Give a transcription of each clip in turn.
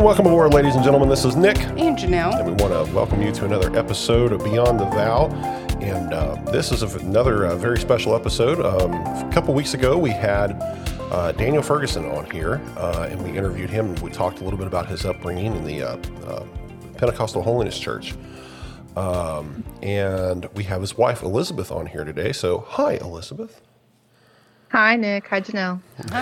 And welcome aboard, ladies and gentlemen. This is Nick. And Janelle. And we want to welcome you to another episode of Beyond the Vow. And this is another very special episode. A couple weeks ago, we had Daniel Ferguson on here, and we interviewed him. We talked a little bit about his upbringing in the Pentecostal Holiness Church. And we have his wife, Elizabeth, on here today. So, hi, Elizabeth. Hi, Nick. Hi, Janelle.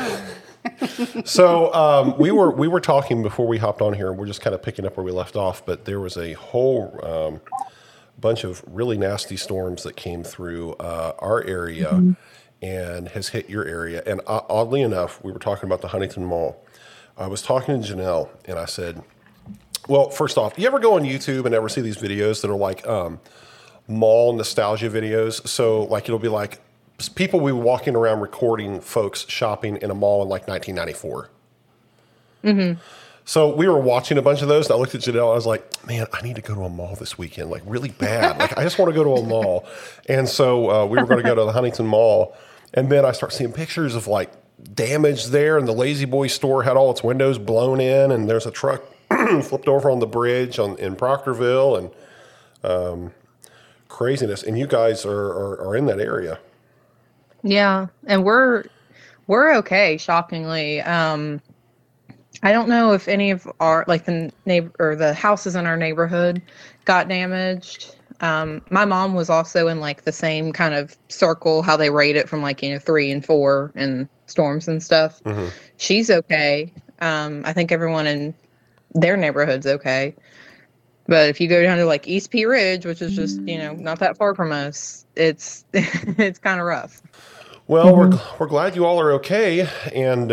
So we were talking before we hopped on here, and we're just kind of picking up where we left off. But there was a whole bunch of really nasty storms that came through our area and has hit your area. And oddly enough, we were talking about the Huntington Mall. I was talking to Janelle, and I said, well, first off, you ever go on YouTube and ever see these videos that are like mall nostalgia videos? So like it'll be like people we were walking around recording folks shopping in a mall in like 1994. Mm-hmm. So we were watching a bunch of those, and I looked at Janelle, and I was like, man, I need to go to a mall this weekend, like really bad. Like I just want to go to a mall. And so we were going to go to the Huntington Mall, and then I start seeing pictures of like damage there, and the Lazy Boy store had all its windows blown in, and there's a truck flipped over on the bridge in Proctorville, and craziness. And you guys are in that area. Yeah, and we're okay. Shockingly, I don't know if any of our the houses in our neighborhood got damaged. My mom was also in like the same kind of circle, how they rate it from 3 and 4 and storms and stuff. Mm-hmm. She's okay. I think everyone in their neighborhood's okay. But if you go down to East Pea Ridge, which is just, not that far from us, it's it's kind of rough. Well, we're glad you all are okay. And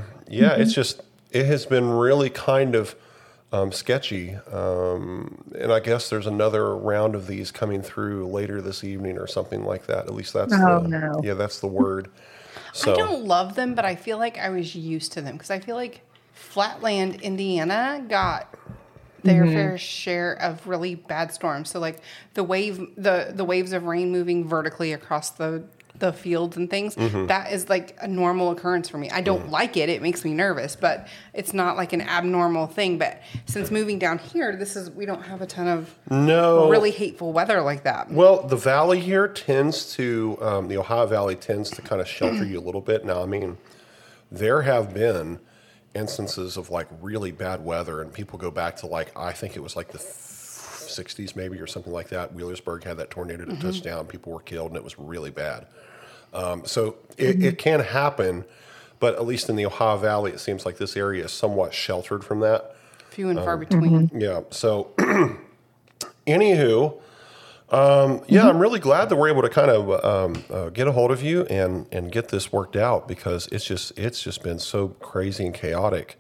it has been really kind of sketchy. And I guess there's another round of these coming through later this evening or something like that. At least that's that's the word. So I don't love them, but I feel like I was used to them because I feel like Flatland, Indiana got their fair share of really bad storms. So the waves of rain moving vertically across the fields and things, that is a normal occurrence for me. I don't like it. It makes me nervous, but it's not like an abnormal thing. But since moving down here, we don't have a ton of really hateful weather like that. Well, the valley here tends to, the Ohio Valley tends to kind of shelter you a little bit. Now, I mean, there have been instances of really bad weather, and people go back to I think it was the 60s maybe or something like that. Wheelersburg had that tornado to touch down. People were killed, and it was really bad. So it can happen, but at least in the Ohio Valley, it seems like this area is somewhat sheltered from that. Few and far between. Yeah. So, anywho, I'm really glad that we're able to kind of get a hold of you and get this worked out, because it's just been so crazy and chaotic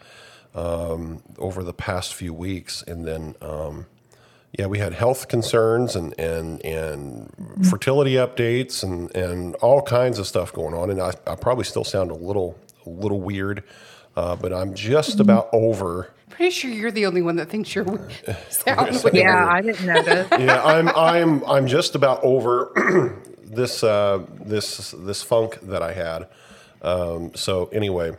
over the past few weeks, and then. We had health concerns and fertility updates and all kinds of stuff going on. And I probably still sound a little weird, but I'm just about over. Pretty sure you're the only one that thinks you're sound weird. Yeah, I didn't know that. Yeah, I'm just about over this funk that I had. So anyway.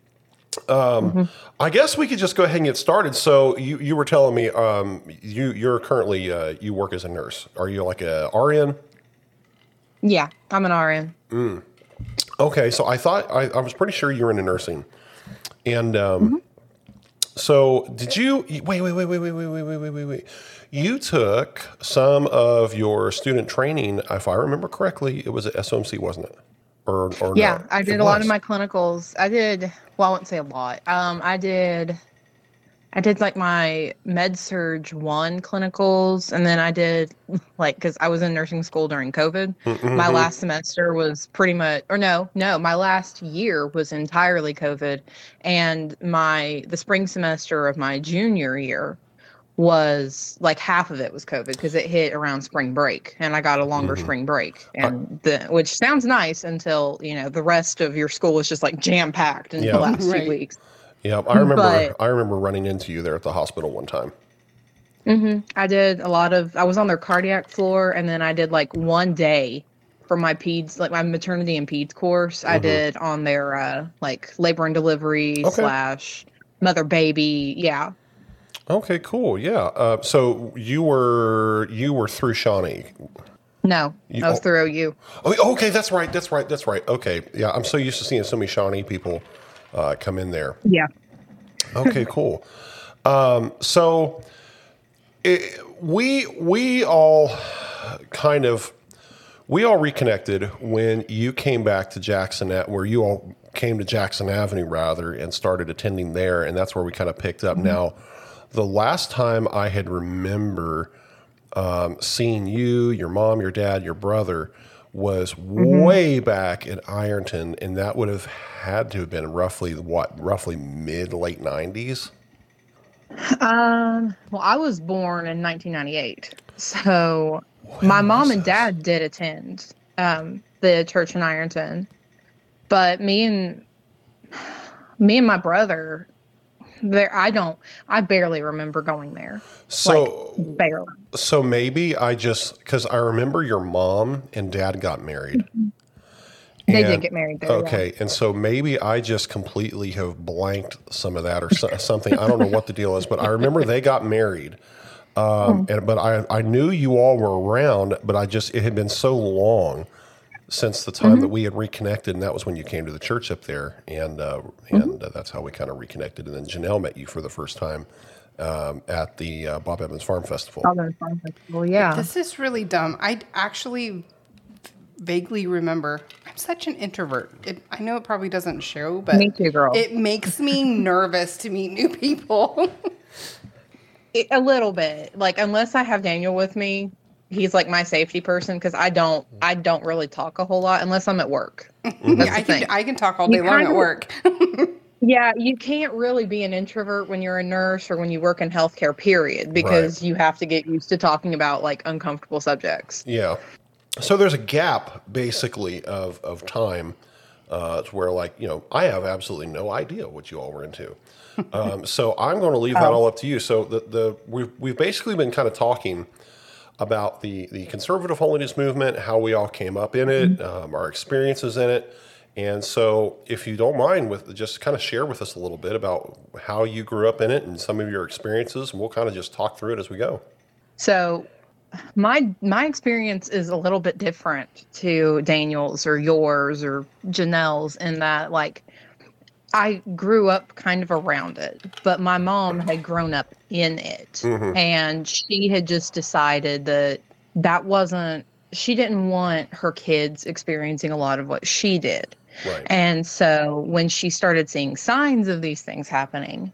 I guess we could just go ahead and get started. So you were telling me you're currently you work as a nurse. Are you like a RN? Yeah, I'm an RN. Okay, so I thought I was pretty sure you were into nursing, and so did you? Wait. You took some of your student training, if I remember correctly. It was at SOMC, wasn't it? Or yeah, no? I did a lot of my clinicals. I did. Well, I wouldn't say a lot. I did my Med-Surg 1 clinicals, and then I did because I was in nursing school during COVID. My last semester was pretty much, my last year was entirely COVID, and the spring semester of my junior year was half of it was COVID because it hit around spring break, and I got a longer spring break, and which sounds nice until the rest of your school was just jam packed in the last 2 weeks. Yeah, I remember running into you there at the hospital one time. I did a lot of. I was on their cardiac floor, and then I did 1 day for my peds, my maternity and peds course. I did on their labor and delivery / mother baby. Yeah. Okay, cool. Yeah. So you were through Shawnee. No, I was through OU. Oh, okay. That's right. That's right. That's right. Okay. Yeah. I'm so used to seeing so many Shawnee people come in there. Yeah. Okay, cool. So we all kind of we all reconnected when you came back to Jackson, where you all came to Jackson Avenue rather, and started attending there, and that's where we kind of picked up. Now, the last time I had remember seeing you, your mom, your dad, your brother was way back in Ironton, and that would have had to have been roughly mid late 90s. Well, I was born in 1998, so my mom and dad did attend the church in Ironton, but me and my brother, I barely remember going there. So like, barely. So maybe because I remember your mom and dad got married. They did get married there. Okay, and so maybe I just completely have blanked some of that or something. I don't know what the deal is, but I remember they got married. But I knew you all were around, but it had been so long since the time that we had reconnected, and that was when you came to the church up there, and that's how we kind of reconnected. And then Janelle met you for the first time at the Bob Evans Farm Festival. Bob Evans Farm Festival, yeah. This is really dumb. I actually vaguely remember. I'm such an introvert. I know it probably doesn't show, but me too, girl. It makes me nervous to meet new people. A little bit, like unless I have Daniel with me, he's like my safety person because I don't really talk a whole lot unless I'm at work. I can talk all day long at work. Yeah, you can't really be an introvert when you're a nurse or when you work in healthcare, period, because you have to get used to talking about like uncomfortable subjects. Yeah. So there's a gap basically of time to where I have absolutely no idea what you all were into. So I'm going to leave that all up to you. So we've basically been kind of talking about the conservative holiness movement, how we all came up in it, our experiences in it. And so if you don't mind just kind of share with us a little bit about how you grew up in it and some of your experiences, and we'll kind of just talk through it as we go. So my experience is a little bit different to Daniel's or yours or Janelle's in that I grew up kind of around it, but my mom had grown up in it, and she had just decided she didn't want her kids experiencing a lot of what she did. Right. And so when she started seeing signs of these things happening,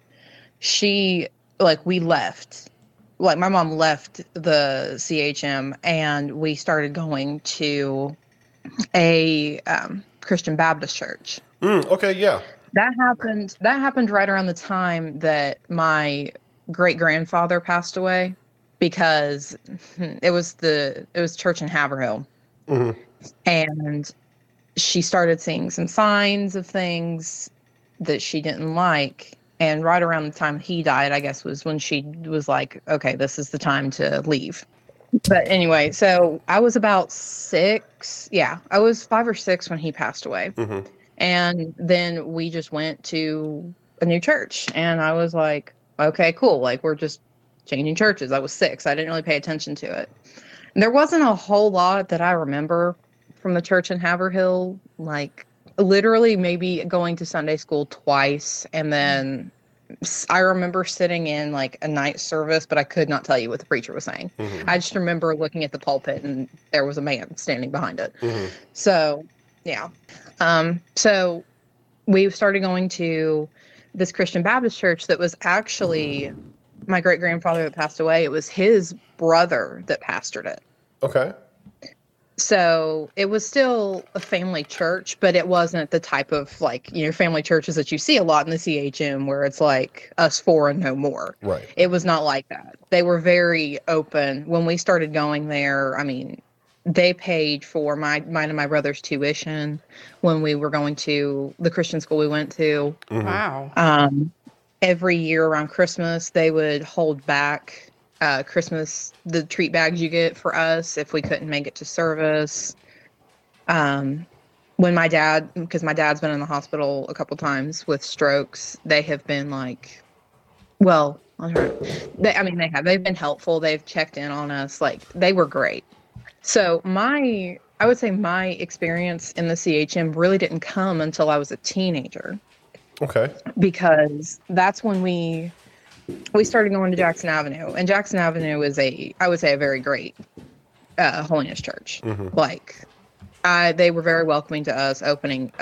we left. Like my mom left the CHM and we started going to a Christian Baptist church. Okay, yeah. That happened right around the time that my great grandfather passed away, because it was church in Haverhill. And she started seeing some signs of things that she didn't like. And right around the time he died, I guess, was when she was like, okay, this is the time to leave. But anyway, so I was about 6. Yeah, I was 5 or 6 when he passed away. And then we just went to a new church. And I was like, okay, cool. Like, we're just changing churches. I was 6. I didn't really pay attention to it. And there wasn't a whole lot that I remember from the church in Haverhill. Like, literally maybe going to Sunday school twice. And then I remember sitting in like a night service, but I could not tell you what the preacher was saying. I just remember looking at the pulpit and there was a man standing behind it. So, yeah. So we started going to this Christian Baptist church that was actually my great grandfather that passed away. It was his brother that pastored it. Okay. So it was still a family church, but it wasn't the type of family churches that you see a lot in the CHM where it's like us 4 and no more. Right. It was not like that. They were very open. When we started going there, I mean, they paid for mine and my brother's tuition when we were going to the Christian school we went to. Wow. Every year around Christmas, they would hold back the treat bags you get for us if we couldn't make it to service. When because my dad's been in the hospital a couple times with strokes, they have been I'll try. They have. They've been helpful. They've checked in on us. Like, they were great. So I would say my experience in the CHM really didn't come until I was a teenager. Okay. Because that's when we started going to Jackson Avenue. And Jackson Avenue is I would say a very great holiness church. Mm-hmm. Like, they were very welcoming to us, open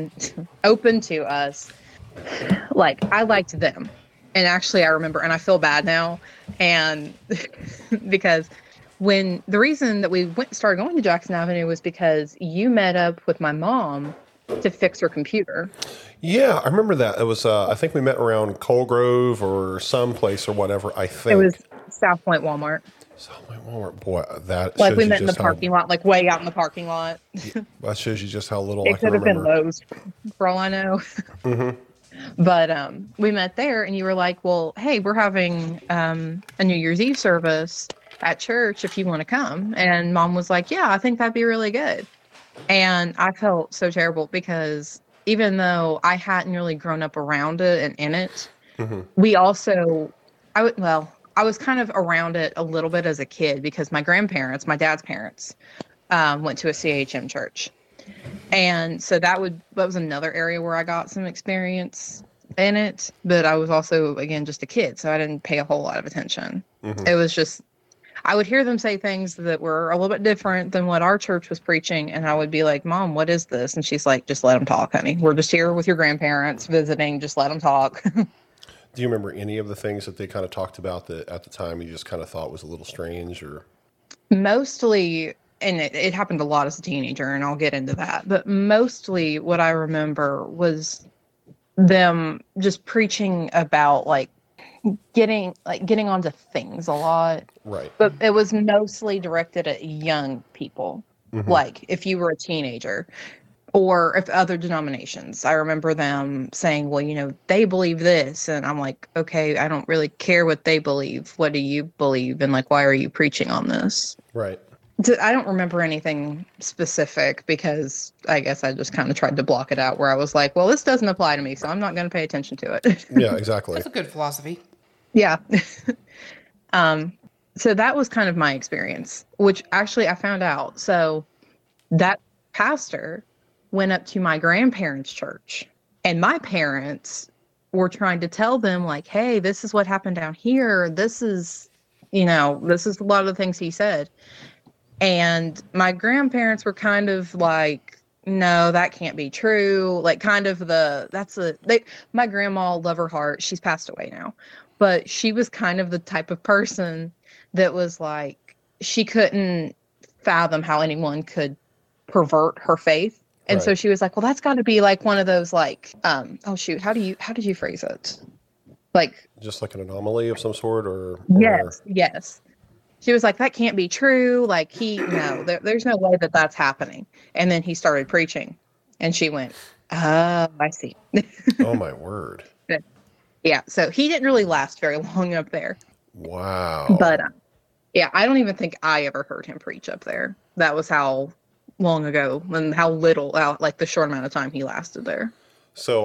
to us. Like, I liked them. And actually, I remember, and I feel bad now, and because the reason that we started going to Jackson Avenue was because you met up with my mom to fix her computer. Yeah, I remember that. It was, I think we met around Colgrove or someplace or whatever, I think. It was South Point Walmart. South Point Walmart. Boy, that like shows we you met in the just parking lot, like way out in the parking lot. that shows you just how little I It can could have been remember. Lowe's, for all I know. Mm-hmm. But we met there, and you were like, well, hey, we're having a New Year's Eve service at church if you want to come. And Mom was like, yeah, I think that'd be really good. And I felt so terrible because even though I hadn't really grown up around it and in it, Mm-hmm. we also, I was kind of around it a little bit as a kid because my grandparents, my dad's parents, went to a CHM church. And so that was another area where I got some experience in it, but I was also, again, just a kid, so I didn't pay a whole lot of attention. Mm-hmm. It was just, I would hear them say things that were a little bit different than what our church was preaching, and I would be like, Mom, what is this? And she's like, just let them talk, honey. We're just here with your grandparents visiting. Just let them talk. Do you remember any of the things that they kind of talked about that at the time you just kind of thought was a little strange? Or Mostly, and it happened a lot as a teenager, and I'll get into that, but mostly what I remember was them just preaching about getting onto things a lot. Right. But it was mostly directed at young people. Mm-hmm. Like if you were a teenager or if other denominations. I remember them saying, well, they believe this. And I'm like, okay, I don't really care what they believe. What do you believe? And why are you preaching on this? Right. I don't remember anything specific because I guess I just kind of tried to block it out where I was like, well, this doesn't apply to me, so I'm not going to pay attention to it. Yeah, exactly. That's a good philosophy. Yeah. So that was kind of my experience, which actually I found out. So that pastor went up to my grandparents' church, and my parents were trying to tell them hey, this is what happened down here. This is a lot of the things he said. And my grandparents were kind of like, no, that can't be true. My grandma, love her heart, she's passed away now, but she was kind of the type of person that was she couldn't fathom how anyone could pervert her faith. And Right. so she was like, well, that's got to be one of those oh shoot, how did you phrase it? Just like an anomaly of some sort, or Yes. She was like, that can't be true. There's no way that that's happening. And then he started preaching, and she went, oh, I see. Oh my word! Yeah. So he didn't really last very long up there. Wow. But yeah, I don't even think I ever heard him preach up there. That was how long ago and how little, the short amount of time he lasted there. So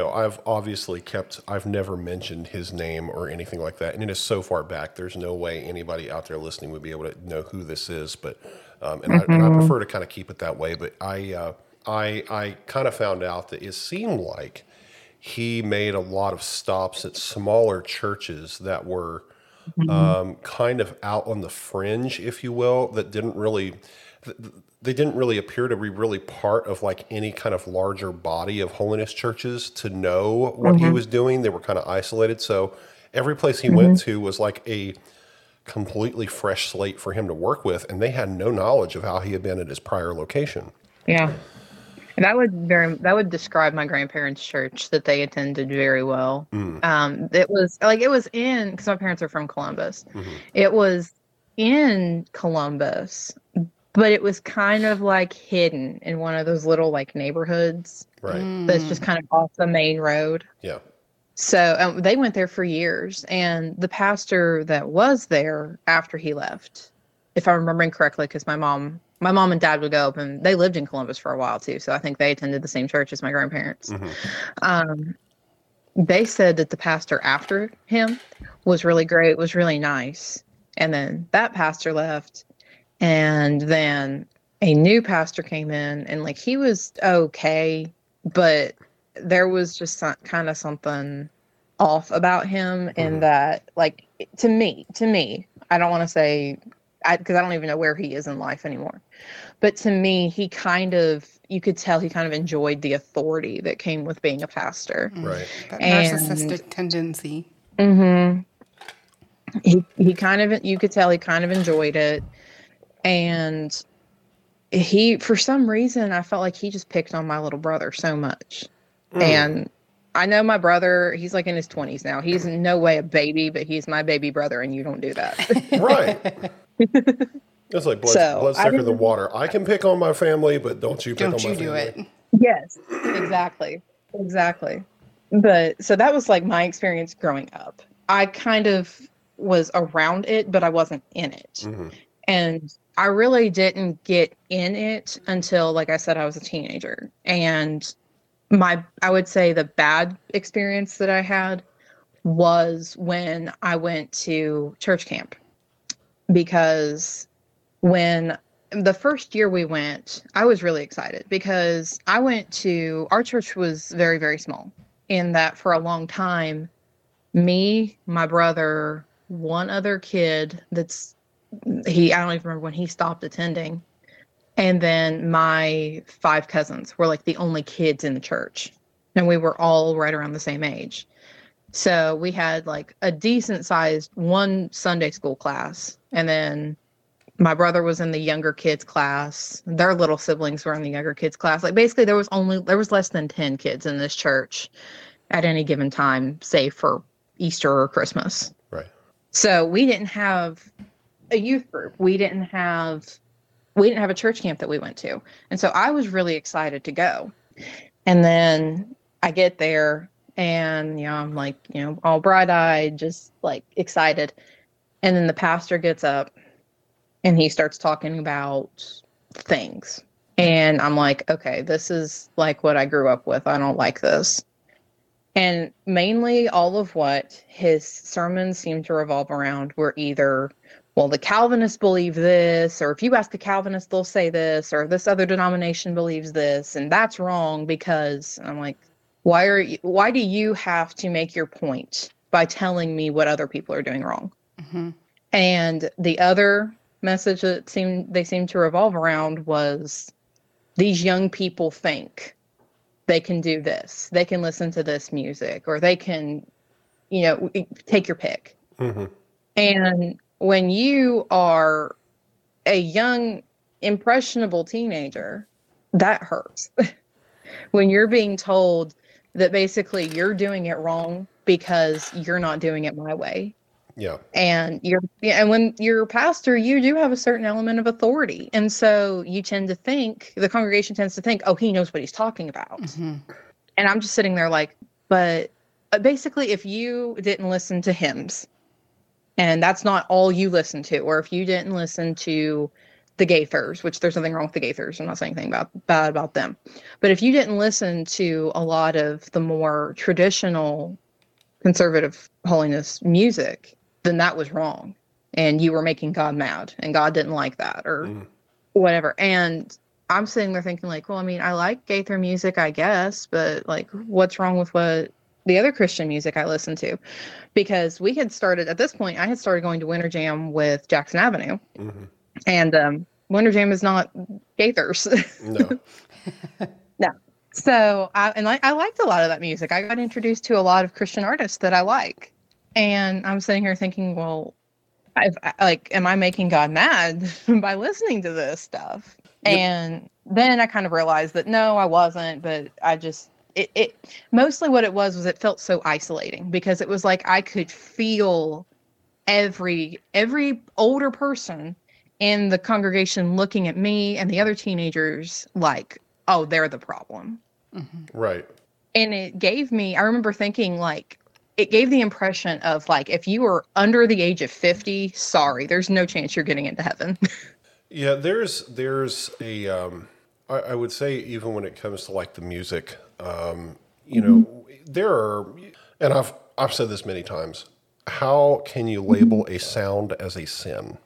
I've never mentioned his name or anything like that, and it is so far back. There's no way anybody out there listening would be able to know who this is. But I prefer to kind of keep it that way. But I kind of found out that it seemed like he made a lot of stops at smaller churches that were kind of out on the fringe, if you will, that didn't really. They didn't really appear to be really part of any kind of larger body of holiness churches to know what he was doing. They were kind of isolated. So every place he went to was a completely fresh slate for him to work with. And they had no knowledge of how he had been at his prior location. Yeah. And that would describe my grandparents' church that they attended very well. It was because my parents are from Columbus. Mm-hmm. It was in Columbus, but it was kind of hidden in one of those little neighborhoods. Right. That's just kind of off the main road. Yeah. So they went there for years, and the pastor that was there after he left, if I'm remembering correctly, because my mom and dad would go up, and they lived in Columbus for a while too. So I think they attended the same church as my grandparents. Mm-hmm. they said that the pastor after him was really great, was really nice. And then that pastor left, and then a new pastor came in, and like he was okay, but there was just kind of something off about him in that, like, to me, I don't want to say, because I don't even know where he is in life anymore. But to me, he kind of, you could tell he kind of enjoyed the authority that came with being a pastor. Right. That narcissistic tendency. Mm-hmm. He kind of, you could tell he kind of enjoyed it. And he, for some reason, I felt like he just picked on my little brother so much. And I know my brother, he's like in his 20s now. He's in no way a baby, but he's my baby brother, and you don't do that. Right. It's like blood's thicker than water. I can pick on my family, but don't you pick on my family. Don't you do it. Yes, exactly. Exactly. But so that was like my experience growing up. I kind of was around it, but I wasn't in it. And I really didn't get in it until, like I said, I was a teenager. And I would say the bad experience that I had was when I went to church camp. Because when the first year we went, I was really excited because our church was very, very small, in that for a long time, me, my brother, one other kid I don't even remember when he stopped attending, and then my 5 cousins were like the only kids in the church. And we were all right around the same age. So we had like a decent sized one Sunday school class. And then my brother was in the younger kids class. Their little siblings were in the younger kids class. Like basically there was less than 10 kids in this church at any given time, save for Easter or Christmas. Right. So we didn't have a youth group. We didn't have a church camp that we went to. And so I was really excited to go. And then I get there and, I'm like, all bright-eyed, just like excited. And then the pastor gets up and he starts talking about things. And I'm like, okay, this is like what I grew up with. I don't like this. And mainly all of what his sermons seemed to revolve around were either, well, the Calvinists believe this, or if you ask a Calvinist, they'll say this, or this other denomination believes this, and that's wrong because, I'm like, why do you have to make your point by telling me what other people are doing wrong? And the other message that they seemed to revolve around was, these young people think they can do this, they can listen to this music, or they can, take your pick. And when you are a young, impressionable teenager, that hurts. When you're being told that basically you're doing it wrong because you're not doing it my way. Yeah. And when you're a pastor, you do have a certain element of authority. And so you tend to think, the congregation tends to think, oh, he knows what he's talking about. And I'm just sitting there like, but basically if you didn't listen to hymns, and that's not all you listen to, or if you didn't listen to the Gaithers, which there's nothing wrong with the Gaithers, I'm not saying anything bad about them, but if you didn't listen to a lot of the more traditional conservative holiness music, then that was wrong, and you were making God mad, and God didn't like that, or whatever. And I'm sitting there thinking like, well, I mean, I like Gaither music, I guess, but like, what's wrong with what the other Christian music I listen to? Because at this point, I had started going to Winter Jam with Jackson Avenue. And Winter Jam is not Gaithers. No. No. So I liked a lot of that music. I got introduced to a lot of Christian artists that I like. And I'm sitting here thinking, well, am I making God mad by listening to this stuff? Yep. And then I kind of realized that no, I wasn't, but I just, it mostly what it was it felt so isolating, because it was like I could feel every older person in the congregation looking at me and the other teenagers like, oh, they're the problem. Right. And I remember thinking like, it gave the impression of like, if you were under the age of 50, sorry, there's no chance you're getting into heaven. Yeah, there's a, I would say even when it comes to like the music, there are, And I've said this many times. How can you label a sound as a sin?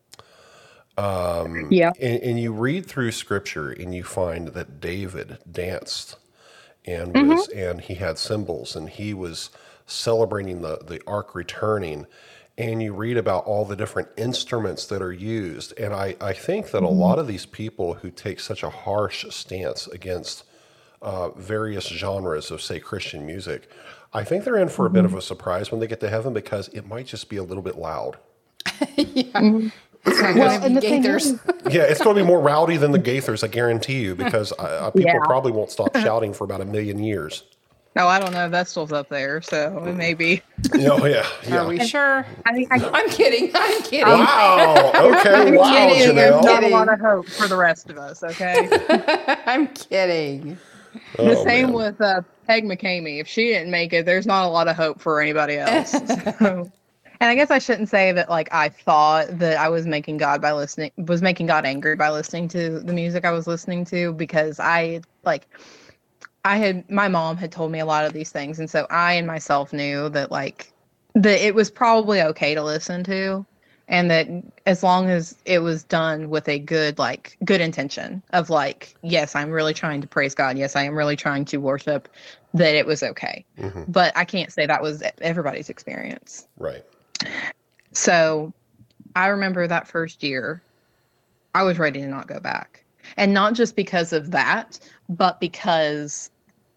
Yeah. And you read through scripture and you find that David danced and and he had cymbals and he was celebrating the ark returning. And you read about all the different instruments that are used. And I think that a lot of these people who take such a harsh stance against various genres of, say, Christian music, I think they're in for a bit of a surprise when they get to heaven because it might just be a little bit loud. It's not Well, going and to the be thing Gaithers. is, Yeah, it's going to be more rowdy than the Gaithers, I guarantee you, because people Yeah. probably won't stop shouting for about 1,000,000 years. no, I don't know. Vestal's up there, so it may be. Oh, yeah. Are we sure? I I'm kidding. I'm kidding. Wow. Okay. Wow, kidding. There's not a Janelle. lot of hope for the rest of us, okay? I'm kidding. The Oh, same man. with Peg McCamey. If she didn't make it, there's not a lot of hope for anybody else. So. And I guess I shouldn't say that like I thought that I was making God angry by listening to the music I was listening to, because my mom had told me a lot of these things, and so I and myself knew that that it was probably okay to listen to, and that as long as it was done with a good intention of yes, I'm really trying to praise God, yes, I am really trying to worship, that it was okay. But I can't say that was everybody's experience. Right. So I remember that first year, I was ready to not go back. And not just because of that, but because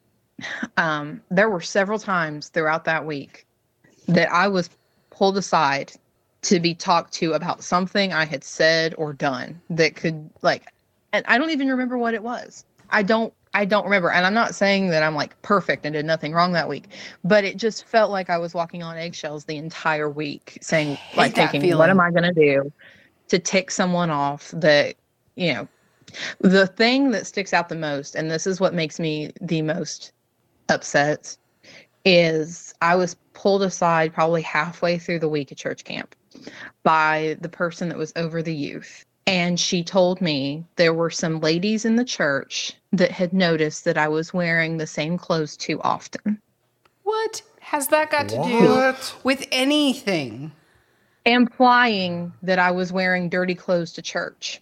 there were several times throughout that week that I was pulled aside to be talked to about something I had said or done that could and I don't even remember what it was. I don't remember. And I'm not saying that I'm perfect and did nothing wrong that week, but it just felt like I was walking on eggshells the entire week, saying, that thinking, feeling. what am I going to do to tick someone off that, the thing that sticks out the most, and this is what makes me the most upset, is I was pulled aside probably halfway through the week at church camp by the person that was over the youth. And she told me there were some ladies in the church that had noticed that I was wearing the same clothes too often. What has that got to do What? with anything? Implying that I was wearing dirty clothes to church.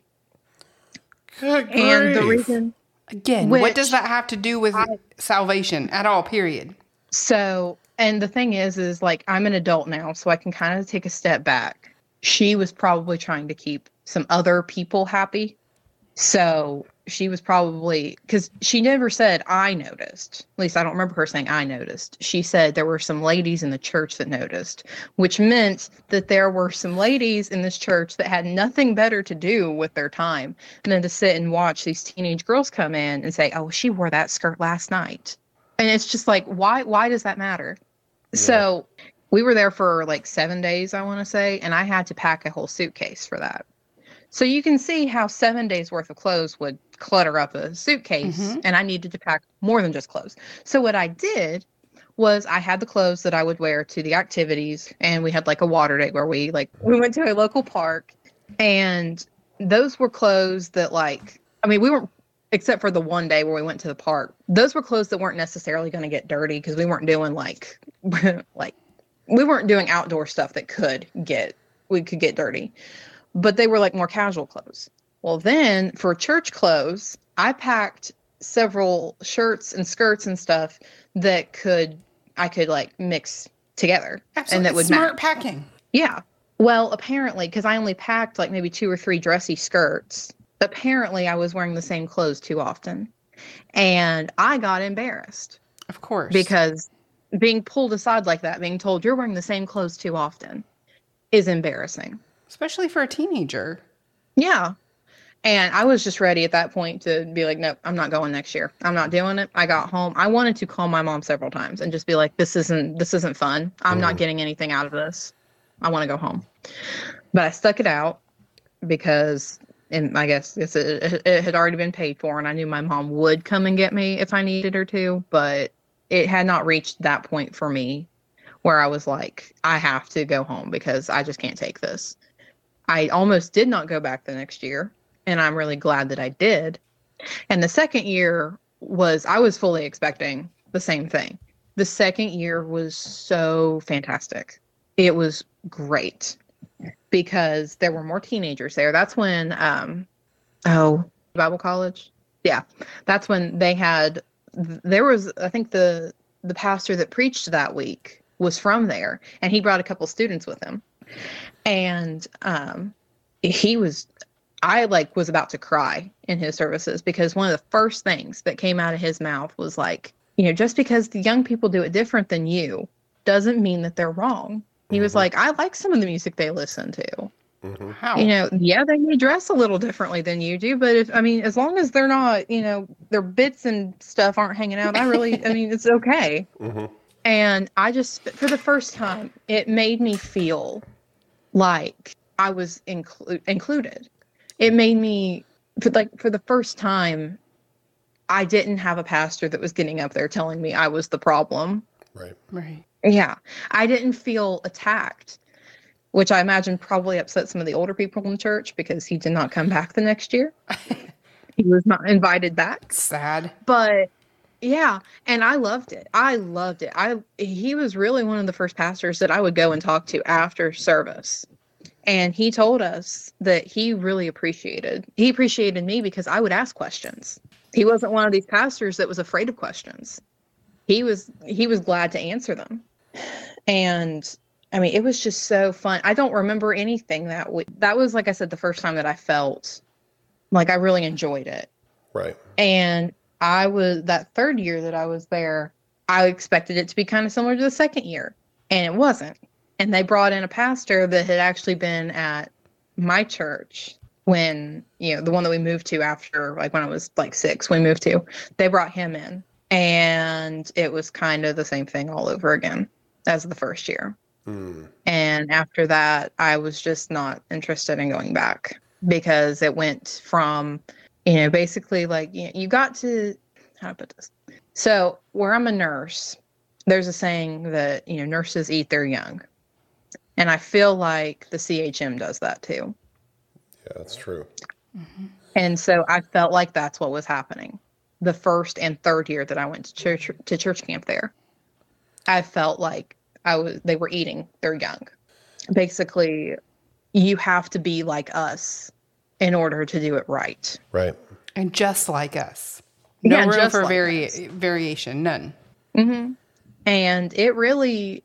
Good And the grief. reason, Again, what Which does that have to do with salvation at all, period? so, and the thing is I'm an adult now, so I can kind of take a step back. She was probably trying to keep some other people happy. So she was probably, because she never said, I noticed. At least I don't remember her saying I noticed. She said there were some ladies in the church that noticed, which meant that there were some ladies in this church that had nothing better to do with their time than to sit and watch these teenage girls come in and say, oh, she wore that skirt last night. And it's just why does that matter? Yeah. So we were there for 7 days, I want to say, and I had to pack a whole suitcase for that. So you can see how 7 days worth of clothes would clutter up a suitcase, and I needed to pack more than just clothes. So what I did was I had the clothes that I would wear to the activities, and we had a water day where we went to a local park, and those were clothes that we weren't, except for the one day where we went to the park, those were clothes that weren't necessarily going to get dirty because we weren't doing we weren't doing outdoor stuff that could get dirty. But they were more casual clothes. Well, then for church clothes, I packed several shirts and skirts and stuff that I could Absolutely. mix together. And And that would smart match. packing. Yeah. Well, apparently, because I only packed maybe 2 or 3 dressy skirts, apparently I was wearing the same clothes too often. And I got embarrassed Of course. because being pulled aside like that, being told you're wearing the same clothes too often, is embarrassing. Especially for a teenager. Yeah. And I was just ready at that point to be nope, I'm not going next year. I'm not doing it. I got home. I wanted to call my mom several times and just be this isn't fun. I'm not getting anything out of this. I want to go home. But I stuck it out because, and I guess it had already been paid for, and I knew my mom would come and get me if I needed her to, but it had not reached that point for me where I was I have to go home because I just can't take this. I almost did not go back the next year, and I'm really glad that I did. And the second year I was fully expecting the same thing. The second year was so fantastic. It was great because there were more teenagers there. That's when, Bible college. Yeah. That's when there was, I think the pastor that preached that week was from there, and he brought a couple students with him. And, I was about to cry in his services because one of the first things that came out of his mouth was like, just because the young people do it different than you doesn't mean that they're wrong. He was like, I like some of the music they listen to. How? Yeah, they may dress a little differently than you do, but as long as they're not, their bits and stuff aren't hanging out, it's okay. And I just, for the first time, it made me feel like I was included. It made me, for the first time, I didn't have a pastor that was getting up there telling me I was the problem. Right. Yeah. I didn't feel attacked, which I imagine probably upset some of the older people in church because he did not come back the next year. He was not invited back. Sad. But yeah, and I loved it. He was really one of the first pastors that I would go and talk to after service. And he told us that he appreciated me because I would ask questions. He wasn't one of these pastors that was afraid of questions. He was glad to answer them. And it was just so fun. I don't remember anything that week. That was, like I said, the first time that I felt like I really enjoyed it. Right. And that third year that I was there, I expected it to be kind of similar to the second year, and it wasn't. And they brought in a pastor that had actually been at my church when, the one that we moved to after, when I was 6, we moved to, they brought him in, and it was kind of the same thing all over again as the first year. And after that, I was just not interested in going back because it went from, basically you got to, how to put this? So where I'm a nurse, there's a saying that, nurses eat their young. And I feel like the CHM does that too. Yeah, that's true. And so I felt like that's what was happening. The first and third year that I went to church camp there, I felt like they were eating their young. Basically, you have to be like us in order to do it right. Right. And just like us. No room for variation. None. Mm-hmm. And it really,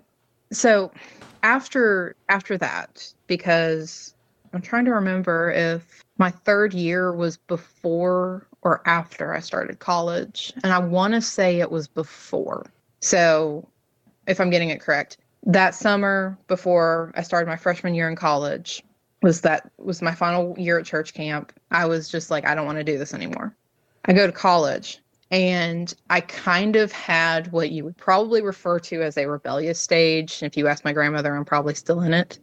so after that, because I'm trying to remember if my third year was before or after I started college. And I want to say it was before. So if I'm getting it correct, that summer before I started my freshman year in college was my final year at church camp. I was just like, I don't want to do this anymore. I go to college, and I kind of had what you would probably refer to as a rebellious stage. If you ask my grandmother, I'm probably still in it.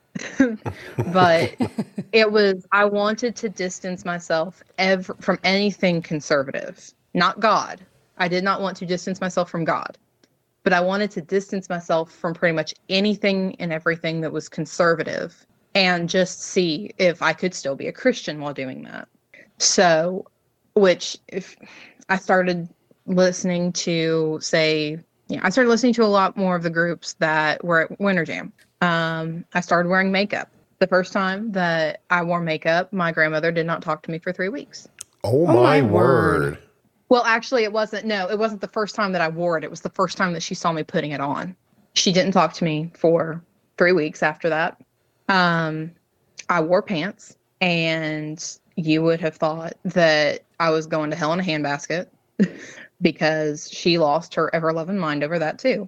But I wanted to distance myself from anything conservative, not God. I did not want to distance myself from God, but I wanted to distance myself from pretty much anything and everything that was conservative and just see if I could still be a Christian while doing that. So, if I started listening to, I started listening to a lot more of the groups that were at Winter Jam. I started wearing makeup. The first time that I wore makeup, my grandmother did not talk to me for 3 weeks. Oh my word. Well, actually, it wasn't the first time that I wore it. It was the first time that she saw me putting it on. She didn't talk to me for 3 weeks after that. I wore pants, and you would have thought that I was going to hell in a handbasket because she lost her ever-loving mind over that too.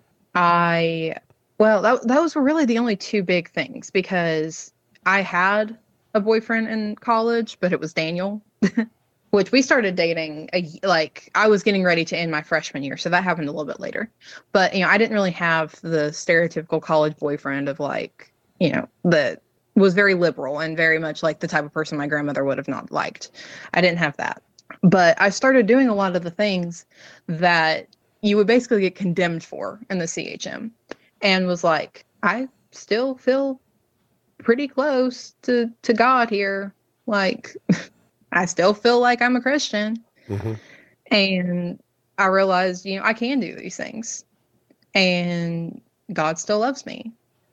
Those were really the only two big things, because I had a boyfriend in college, but it was Daniel, which we started dating, I was getting ready to end my freshman year. So that happened a little bit later. But, I didn't really have the stereotypical college boyfriend of that was very liberal and very much like the type of person my grandmother would have not liked. I didn't have that. But I started doing a lot of the things that you would basically get condemned for in the CHM, and was like, I still feel pretty close to God here. I still feel like I'm a Christian. Mm-hmm. And I realized, I can do these things, and God still loves me.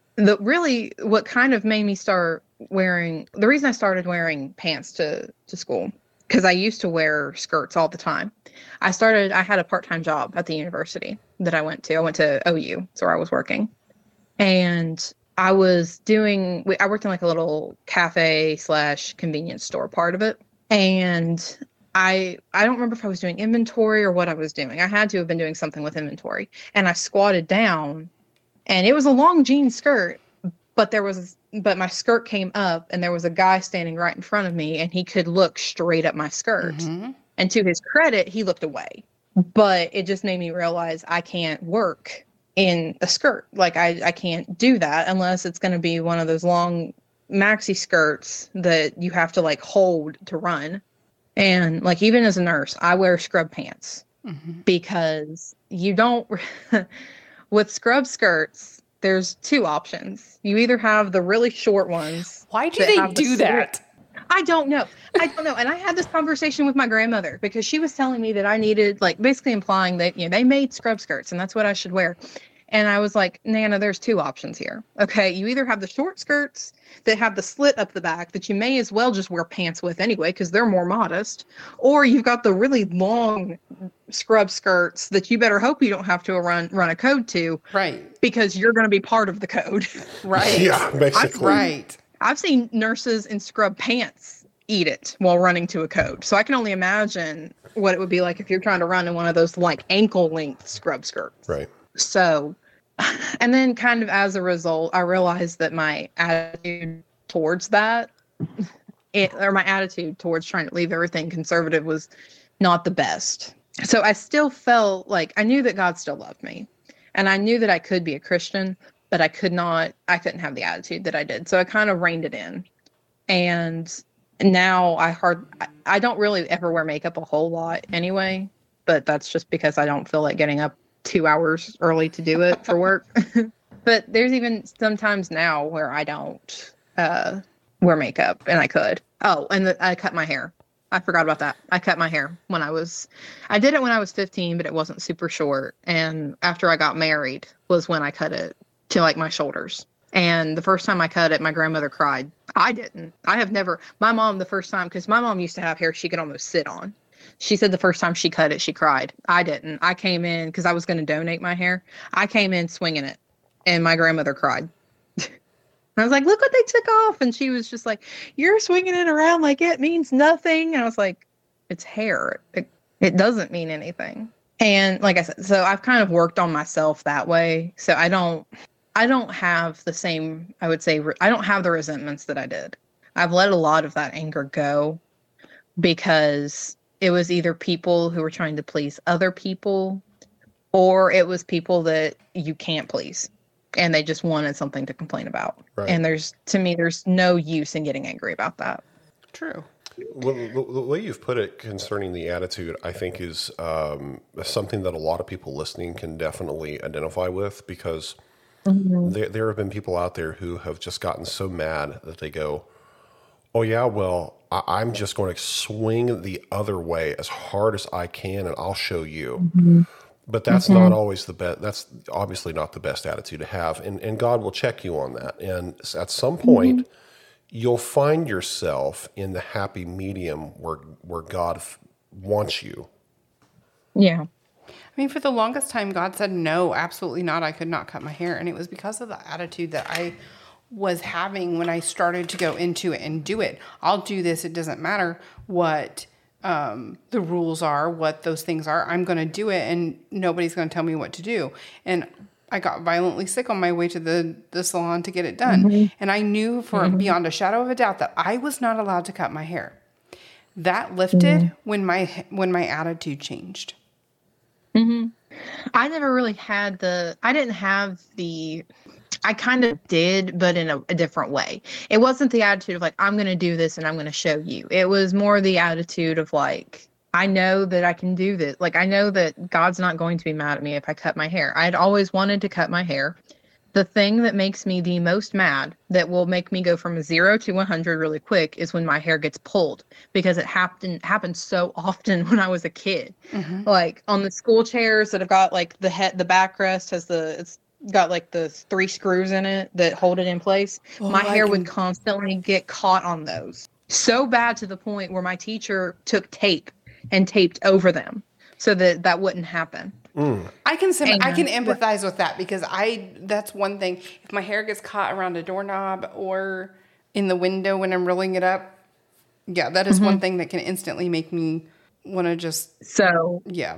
What kind of made me start wearing, the reason I started wearing pants to school, because I used to wear skirts all the time. I had a part-time job at the university that I went to. I went to OU, so where I was working. And I worked in like a little cafe / convenience store part of it. And I don't remember if I was doing inventory or what I was doing. I had to have been doing something with inventory. And I squatted down, and it was a long jean skirt, but my skirt came up, and there was a guy standing right in front of me, and he could look straight up my skirt. Mm-hmm. And to his credit, he looked away. But it just made me realize I can't work in a skirt. Like I can't do that unless it's going to be one of those long maxi skirts that you have to like hold to run. And like, even as a nurse, I wear scrub pants because you don't, with scrub skirts, there's two options. You either have the really short ones. Why do they do that? I don't know. And I had this conversation with my grandmother because she was telling me that I needed, like, basically implying that, they made scrub skirts and that's what I should wear. And I was like, Nana, there's two options here. Okay. You either have the short skirts that have the slit up the back that you may as well just wear pants with anyway, because they're more modest, or you've got the really long scrub skirts that you better hope you don't have to run a code to. Right. Because you're going to be part of the code. Right. Yeah, basically. Right. I've seen nurses in scrub pants eat it while running to a code. So I can only imagine what it would be like if you're trying to run in one of those like ankle length scrub skirts. Right. So, and then kind of as a result, I realized that my attitude towards that, my attitude towards trying to leave everything conservative was not the best. So I still felt like I knew that God still loved me, and I knew that I could be a Christian, but I couldn't have the attitude that I did. So I kind of reined it in. And now I don't really ever wear makeup a whole lot anyway, but that's just because I don't feel like getting up 2 hours early to do it for work. But there's even sometimes now where I don't wear makeup, and I could. Oh, and I cut my hair. I forgot about that. I cut my hair I did it when I was 15, but it wasn't super short. And after I got married was when I cut it to like my shoulders. And the first time I cut it, my grandmother cried. I didn't. My mom, the first time, because my mom used to have hair she could almost sit on. She said the first time she cut it, she cried. I didn't. I came in because I was going to donate my hair. I came in swinging it, and my grandmother cried. I was like, look what they took off. And she was just like, you're swinging it around like it means nothing. And I was like, it's hair. It doesn't mean anything. And like I said, so I've kind of worked on myself that way. So I don't have the same, I would say, I don't have the resentments that I did. I've let a lot of that anger go because it was either people who were trying to please other people, or it was people that you can't please and they just wanted something to complain about. Right. And to me, there's no use in getting angry about that. True. Well, the way you've put it concerning the attitude, I think is something that a lot of people listening can definitely identify with, because there have been people out there who have just gotten so mad that they go, oh yeah, well, I'm just going to swing the other way as hard as I can and I'll show you. Mm-hmm. But that's not always the best. That's obviously not the best attitude to have. And God will check you on that. And at some point, you'll find yourself in the happy medium where God wants you. Yeah. I mean, for the longest time, God said, no, absolutely not. I could not cut my hair. And it was because of the attitude that I was having when I started to go into it and do it. I'll do this. It doesn't matter what the rules are, what those things are. I'm going to do it, and nobody's going to tell me what to do. And I got violently sick on my way to the salon to get it done. And I knew beyond a shadow of a doubt that I was not allowed to cut my hair. That lifted when my attitude changed. I never really had I kind of did, but in a different way. It wasn't the attitude of like, I'm going to do this and I'm going to show you. It was more the attitude of like, I know that I can do this. Like, I know that God's not going to be mad at me if I cut my hair. I had always wanted to cut my hair. The thing that makes me the most mad, that will make me go from 0 to 100 really quick, is when my hair gets pulled, because it happened so often when I was a kid. Like on the school chairs that have got like the backrest it's got like the 3 screws in it that hold it in place. My hair would constantly get caught on those. So bad, to the point where my teacher took tape and taped over them so that wouldn't happen. I can empathize with that, because that's one thing. If my hair gets caught around a doorknob or in the window when I'm rolling it up, yeah, that is one thing that can instantly make me want to just. Yeah.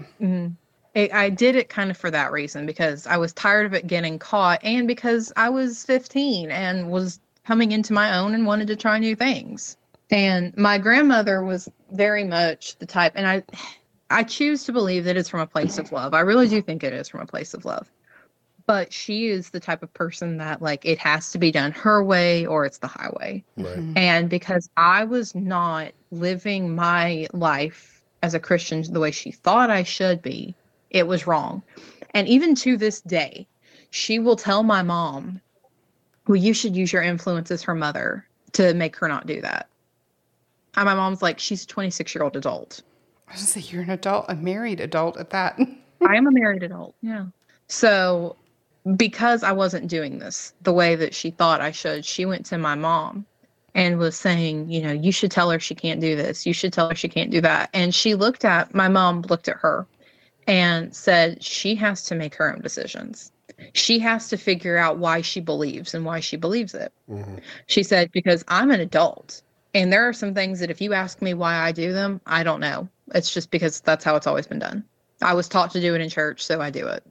I did it kind of for that reason, because I was tired of it getting caught, and because I was 15 and was coming into my own and wanted to try new things. And my grandmother was very much the type, and I choose to believe that it's from a place of love. I really do think it is from a place of love. But she is the type of person that, like, it has to be done her way or it's the highway. Right. And because I was not living my life as a Christian the way she thought I should be, it was wrong. And even to this day, she will tell my mom, well, you should use your influence as her mother to make her not do that. And my mom's like, she's a 26-year-old adult. I was going to say, you're an adult, a married adult at that. I am a married adult, yeah. So because I wasn't doing this the way that she thought I should, she went to my mom and was saying, you should tell her she can't do this. You should tell her she can't do that. And my mom looked at her and said, she has to make her own decisions. She has to figure out why she believes and why she believes it. She said, because I'm an adult. And there are some things that if you ask me why I do them, I don't know. It's just because that's how it's always been done. I was taught to do it in church, so I do it.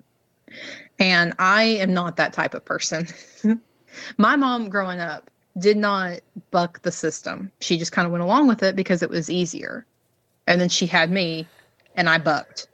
And I am not that type of person. My mom growing up did not buck the system. She just kind of went along with it because it was easier. And then she had me, and I bucked.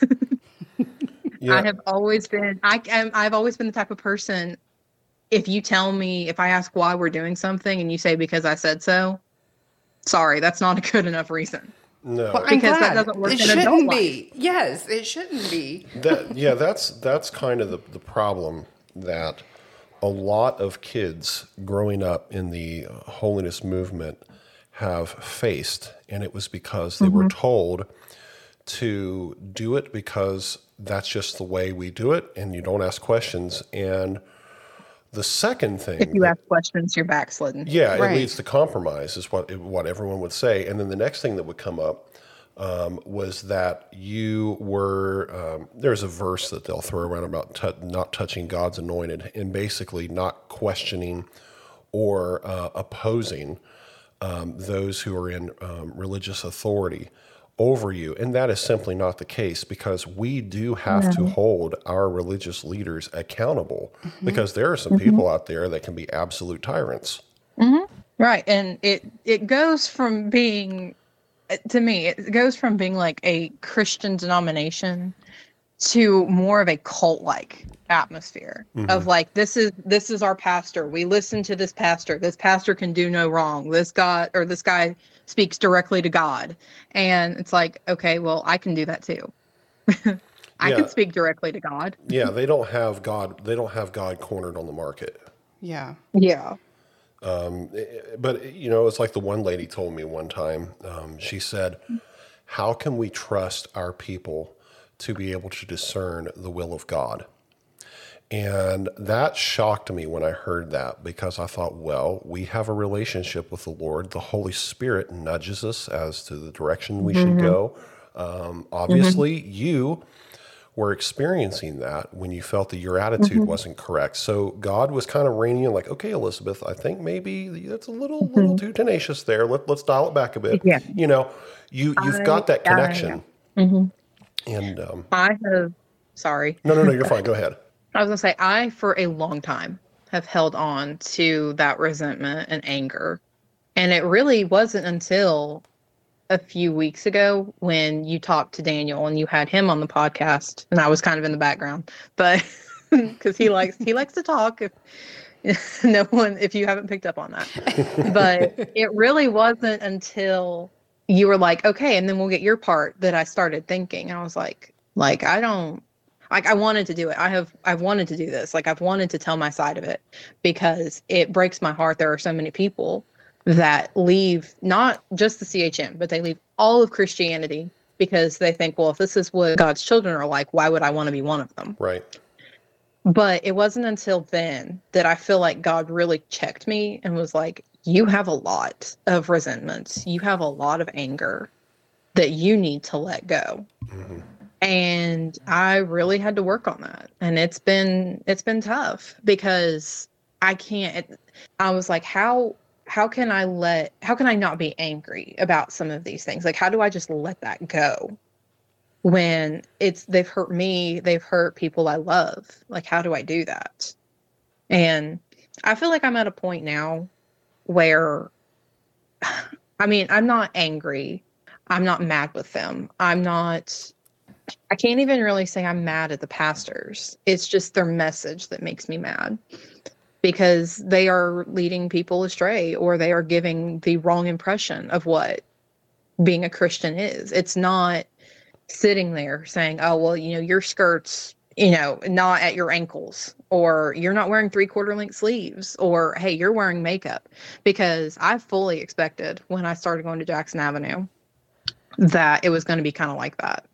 Yeah. I've always been the type of person, if I ask why we're doing something and you say because I said so, sorry, that's not a good enough reason. No, well, because that doesn't work in adult life. Yes, it shouldn't be. That's kind of the problem that a lot of kids growing up in the holiness movement have faced, and it was because they were told to do it because that's just the way we do it, and you don't ask questions. And the second thing, if you ask questions, you're backslidden. Yeah, right. It leads to compromise, is what everyone would say. And then the next thing that would come up was that you were, there's a verse that they'll throw around about not touching God's anointed, and basically not questioning or opposing those who are in religious authority over you. And that is simply not the case, because we do have to hold our religious leaders accountable, because there are some people out there that can be absolute tyrants. Right. And it goes from being, to me, it goes from being like a Christian denomination to more of a cult-like atmosphere of like, this is our pastor. We listen to this pastor. This pastor can do no wrong. This guy speaks directly to God. And it's like, okay, well, I can do that too. I can speak directly to God. Yeah, they don't have God cornered on the market. Yeah. Yeah. But it's like the one lady told me one time. She said, how can we trust our people to be able to discern the will of God? And that shocked me when I heard that, because I thought, well, we have a relationship with the Lord. The Holy Spirit nudges us as to the direction we should go. Obviously, you were experiencing that when you felt that your attitude wasn't correct. So God was kind of reining in, like, okay, Elizabeth, I think maybe that's a little too tenacious there. Let's dial it back a bit. Yeah. You've got that connection. And I have, sorry. No, you're fine. Go ahead. I was going to say, I, for a long time, have held on to that resentment and anger. And it really wasn't until a few weeks ago when you talked to Daniel and you had him on the podcast, and I was kind of in the background, but because he likes to talk, if you haven't picked up on that. But it really wasn't until you were like, okay, and then we'll get your part, that I started thinking. And I was like, Like I wanted to do it. I've wanted to do this. Like I've wanted to tell my side of it because it breaks my heart. There are so many people that leave not just the CHM, but they leave all of Christianity because they think, well, if this is what God's children are like, why would I want to be one of them? Right. But it wasn't until then that I feel like God really checked me and was like, you have a lot of resentments. You have a lot of anger that you need to let go. Mm-hmm. And I really had to work on that. And it's been tough because I was like, how can I not be angry about some of these things? Like, how do I just let that go when they've hurt me, they've hurt people I love? Like, how do I do that? And I feel like I'm at a point now where, I mean, I'm not angry. I'm not mad with them. I can't even really say I'm mad at the pastors. It's just their message that makes me mad because they are leading people astray or they are giving the wrong impression of what being a Christian is. It's not sitting there saying, oh, well, your skirt's, not at your ankles, or you're not wearing 3/4 length sleeves, or, hey, you're wearing makeup. Because I fully expected when I started going to Jackson Avenue that it was going to be kind of like that.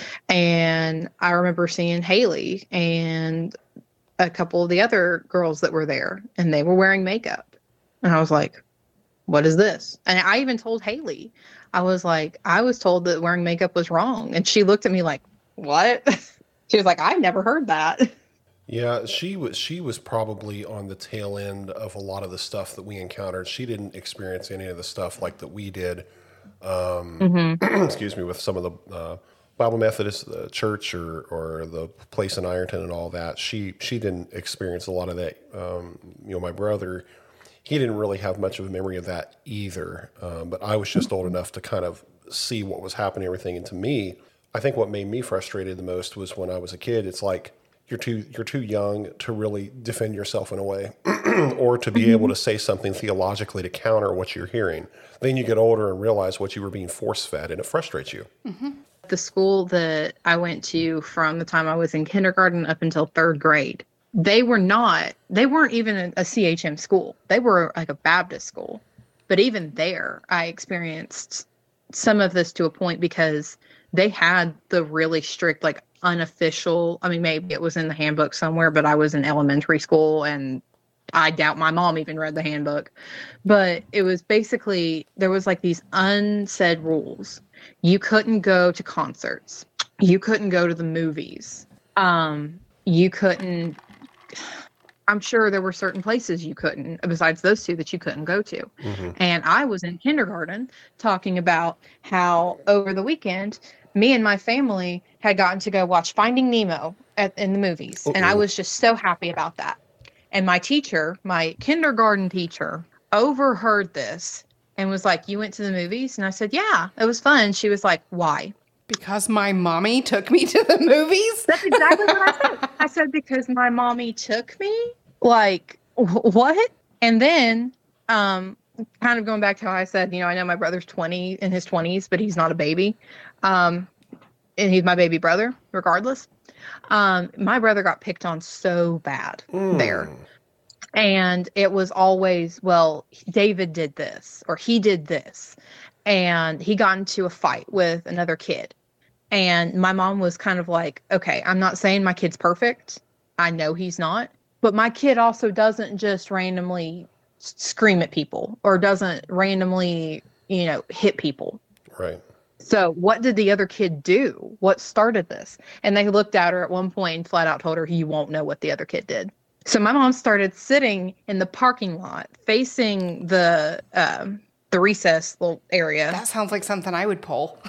And I remember seeing Haley and a couple of the other girls that were there, and they were wearing makeup. And I was like, what is this? And I even told Haley, I was like, I was told that wearing makeup was wrong. And she looked at me like, what? She was like, I've never heard that. Yeah, she was probably on the tail end of a lot of the stuff that we encountered. She didn't experience any of the stuff like that we did. Excuse me, with some of the Bible Methodist church or the place in Ironton and all that. She didn't experience a lot of that. My brother, he didn't really have much of a memory of that either. But I was just old enough to kind of see what was happening, everything. And to me, I think what made me frustrated the most was when I was a kid. It's like you're too young to really defend yourself in a way, or to be able to say something theologically to counter what you're hearing. Then you get older and realize what you were being force fed, and it frustrates you. Mm-hmm. The school that I went to from the time I was in kindergarten up until 3rd grade, they weren't even a CHM school. They were like a Baptist school. But even there, I experienced some of this to a point because they had the really strict, like unofficial, I mean, maybe it was in the handbook somewhere, but I was in elementary school and I doubt my mom even read the handbook. But it was basically, there was like these unsaid rules. You couldn't go to concerts. You couldn't go to the movies. You couldn't, I'm sure there were certain places you couldn't, besides those two, that you couldn't go to. Mm-hmm. And I was in kindergarten talking about how over the weekend, me and my family had gotten to go watch Finding Nemo in the movies. Uh-oh. And I was just so happy about that. And my teacher, my kindergarten teacher, overheard this and was like, you went to the movies? And I said, yeah, it was fun. She was like, why? Because my mommy took me to the movies? That's exactly what I said. I said, because my mommy took me? Like, what? And then, kind of going back to how I said, I know my brother's in his 20s, but he's not a baby. And he's my baby brother, regardless. My brother got picked on so bad there. And it was always, well, David did this, or he did this. And he got into a fight with another kid. And my mom was kind of like, okay, I'm not saying my kid's perfect. I know he's not. But my kid also doesn't just randomly scream at people or doesn't randomly, hit people. Right. So what did the other kid do? What started this? And they looked at her at one point and flat out told her, you won't know what the other kid did. So my mom started sitting in the parking lot facing the recess little area. That sounds like something I would pull.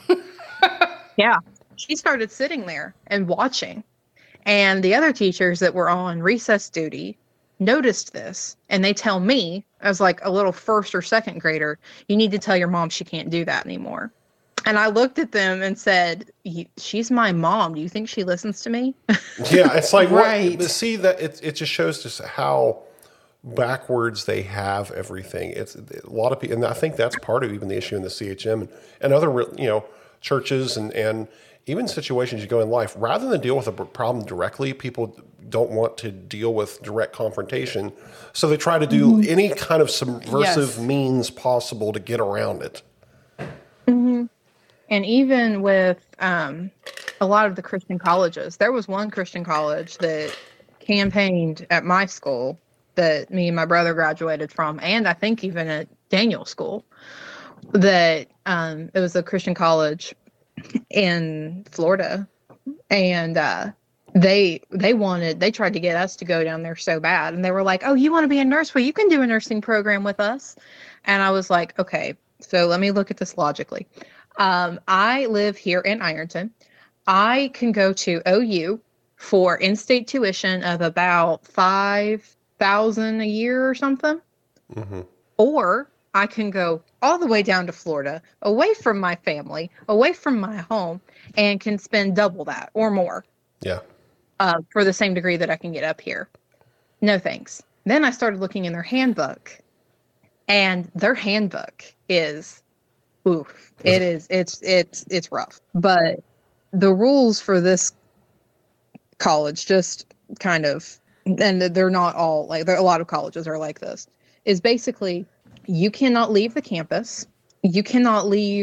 Yeah. She started sitting there and watching. And the other teachers that were on recess duty noticed this. And they tell me, as like a little 1st or 2nd grader, you need to tell your mom she can't do that anymore. And I looked at them and said, she's my mom. Do you think she listens to me? Yeah, it's like, right. What, see, that it just shows just how backwards they have everything. It's a lot of people, and I think that's part of even the issue in the CHM and other, churches and even situations you go in life, rather than deal with a problem directly, people don't want to deal with direct confrontation. So they try to do any kind of subversive means possible to get around it. And even with a lot of the Christian colleges, there was one Christian college that campaigned at my school that me and my brother graduated from, and I think even at Daniel's school, that it was a Christian college in Florida, and they tried to get us to go down there so bad, and they were like, "Oh, you want to be a nurse? Well, you can do a nursing program with us." And I was like, "Okay, so let me look at this logically. I live here in Ironton. I can go to OU for in-state tuition of about $5,000 a year or something, or I can go all the way down to Florida, away from my family, away from my home, and can spend double that or more for the same degree that I can get up here. No thanks." Then I started looking in their handbook, and their handbook is, oof, it's rough. But the rules for this college just kind of, and they're not all like, a lot of colleges are like this, is basically you cannot leave the campus. You cannot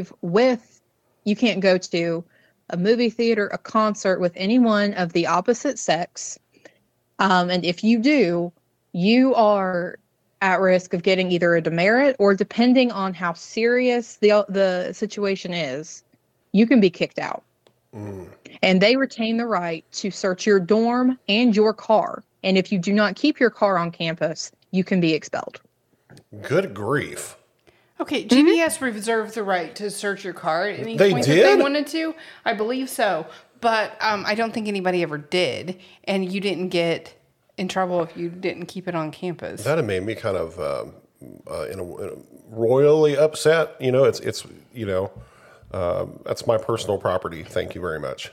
you can't go to a movie theater, a concert with anyone of the opposite sex. And if you do, you are at risk of getting either a demerit, or depending on how serious the situation is, you can be kicked out. And they retain the right to search your dorm and your car. And if you do not keep your car on campus, you can be expelled. Good grief. Okay, GBS reserved the right to search your car at any They point did? that they wanted to. I believe so. But I don't think anybody ever did. And you didn't get in trouble if you didn't keep it on campus. That made me kind of in a royally upset. You know, it's that's my personal property. Thank you very much.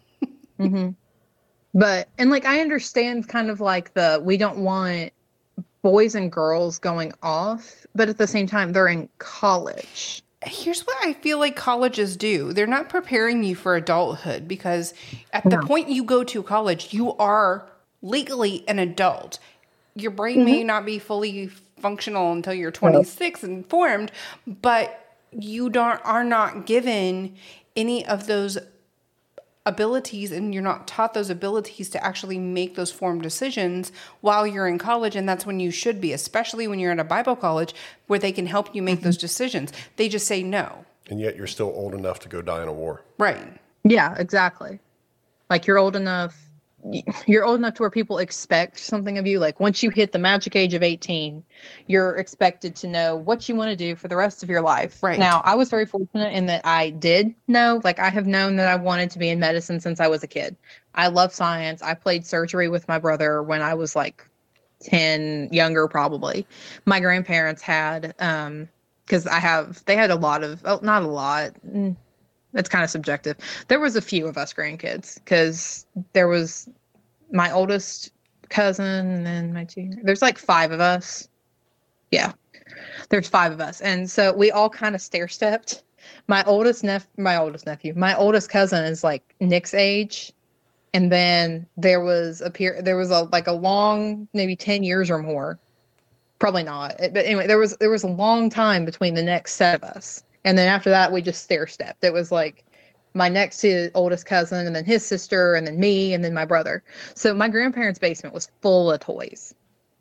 But, and like, I understand kind of like we don't want boys and girls going off, but at the same time, they're in college. Here's what I feel like colleges do. They're not preparing you for adulthood, because at the point you go to college, you are legally an adult. Your brain may not be fully functional until you're 26 and formed, but you are not given any of those abilities, and you're not taught those abilities to actually make those formed decisions while you're in college. And that's when you should be, especially when you're at a Bible college where they can help you make those decisions. They just say no. And yet you're still old enough to go die in a war. Right. Yeah, exactly. Like you're old enough to where people expect something of you. Like once you hit the magic age of 18, you're expected to know what you want to do for the rest of your life. Right. Now, I was very fortunate in that I did know, like I have known that I wanted to be in medicine since I was a kid. I love science. I played surgery with my brother when I was like 10, younger probably. My grandparents had, because they had a lot of, not a lot, it's kind of subjective. There was a few of us grandkids, because there was my oldest cousin and then my junior. There's like 5 of us. Yeah, there's 5 of us. And so we all kind of stair-stepped. My oldest cousin is like Nick's age. And then there was a long, maybe 10 years or more. Probably not. But anyway, there was a long time between the next set of us. And then after that, we just stair-stepped. It was like my next to oldest cousin, and then his sister, and then me, and then my brother. So my grandparents' basement was full of toys.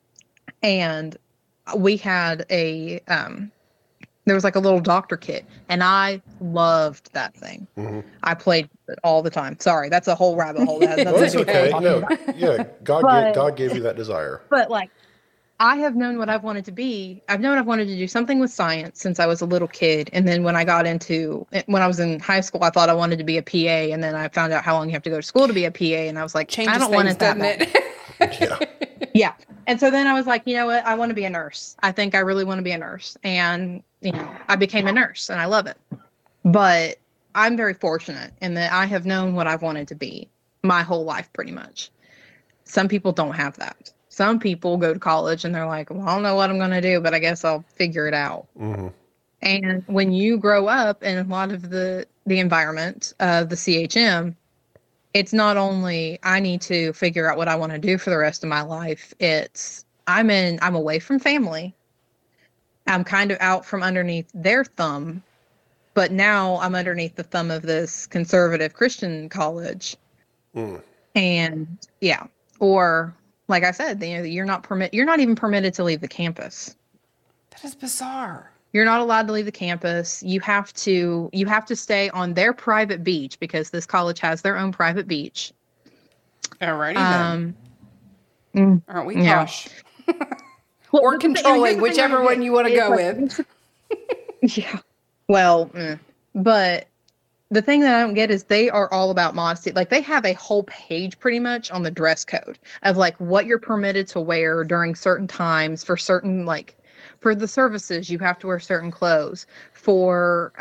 And we had there was like a little doctor kit, and I loved that thing. I played it all the time. Sorry, that's a whole rabbit hole. That has nothing Well, to that's do with okay. what I'm talking No, about. yeah, God gave you that desire. But like, I have known what I've wanted to be. I've known I've wanted to do something with science since I was a little kid. And then when I was in high school, I thought I wanted to be a PA. And then I found out how long you have to go to school to be a PA. And I was like, I don't want it that bad. Yeah. Yeah. And so then I was like, you know what? I want to be a nurse. I think I really want to be a nurse. And, I became a nurse, and I love it. But I'm very fortunate in that I have known what I've wanted to be my whole life, pretty much. Some people don't have that. Some people go to college and they're like, well, I don't know what I'm going to do, but I guess I'll figure it out. And when you grow up in a lot of the environment of the CHM, it's not only I need to figure out what I want to do for the rest of my life. It's I'm away from family. I'm kind of out from underneath their thumb, but now I'm underneath the thumb of this conservative Christian college. Mm. And yeah, or like I said, you're not even permitted to leave the campus. That is bizarre. You're not allowed to leave the campus. You have to stay on their private beach because this college has their own private beach. Alrighty then. Aren't we yeah. posh? Well, Or controlling, whichever one you want to go with. Yeah. Well, but the thing that I don't get is they are all about modesty. Like they have a whole page pretty much on the dress code of like what you're permitted to wear during certain times for certain, like for the services, you have to wear certain clothes. For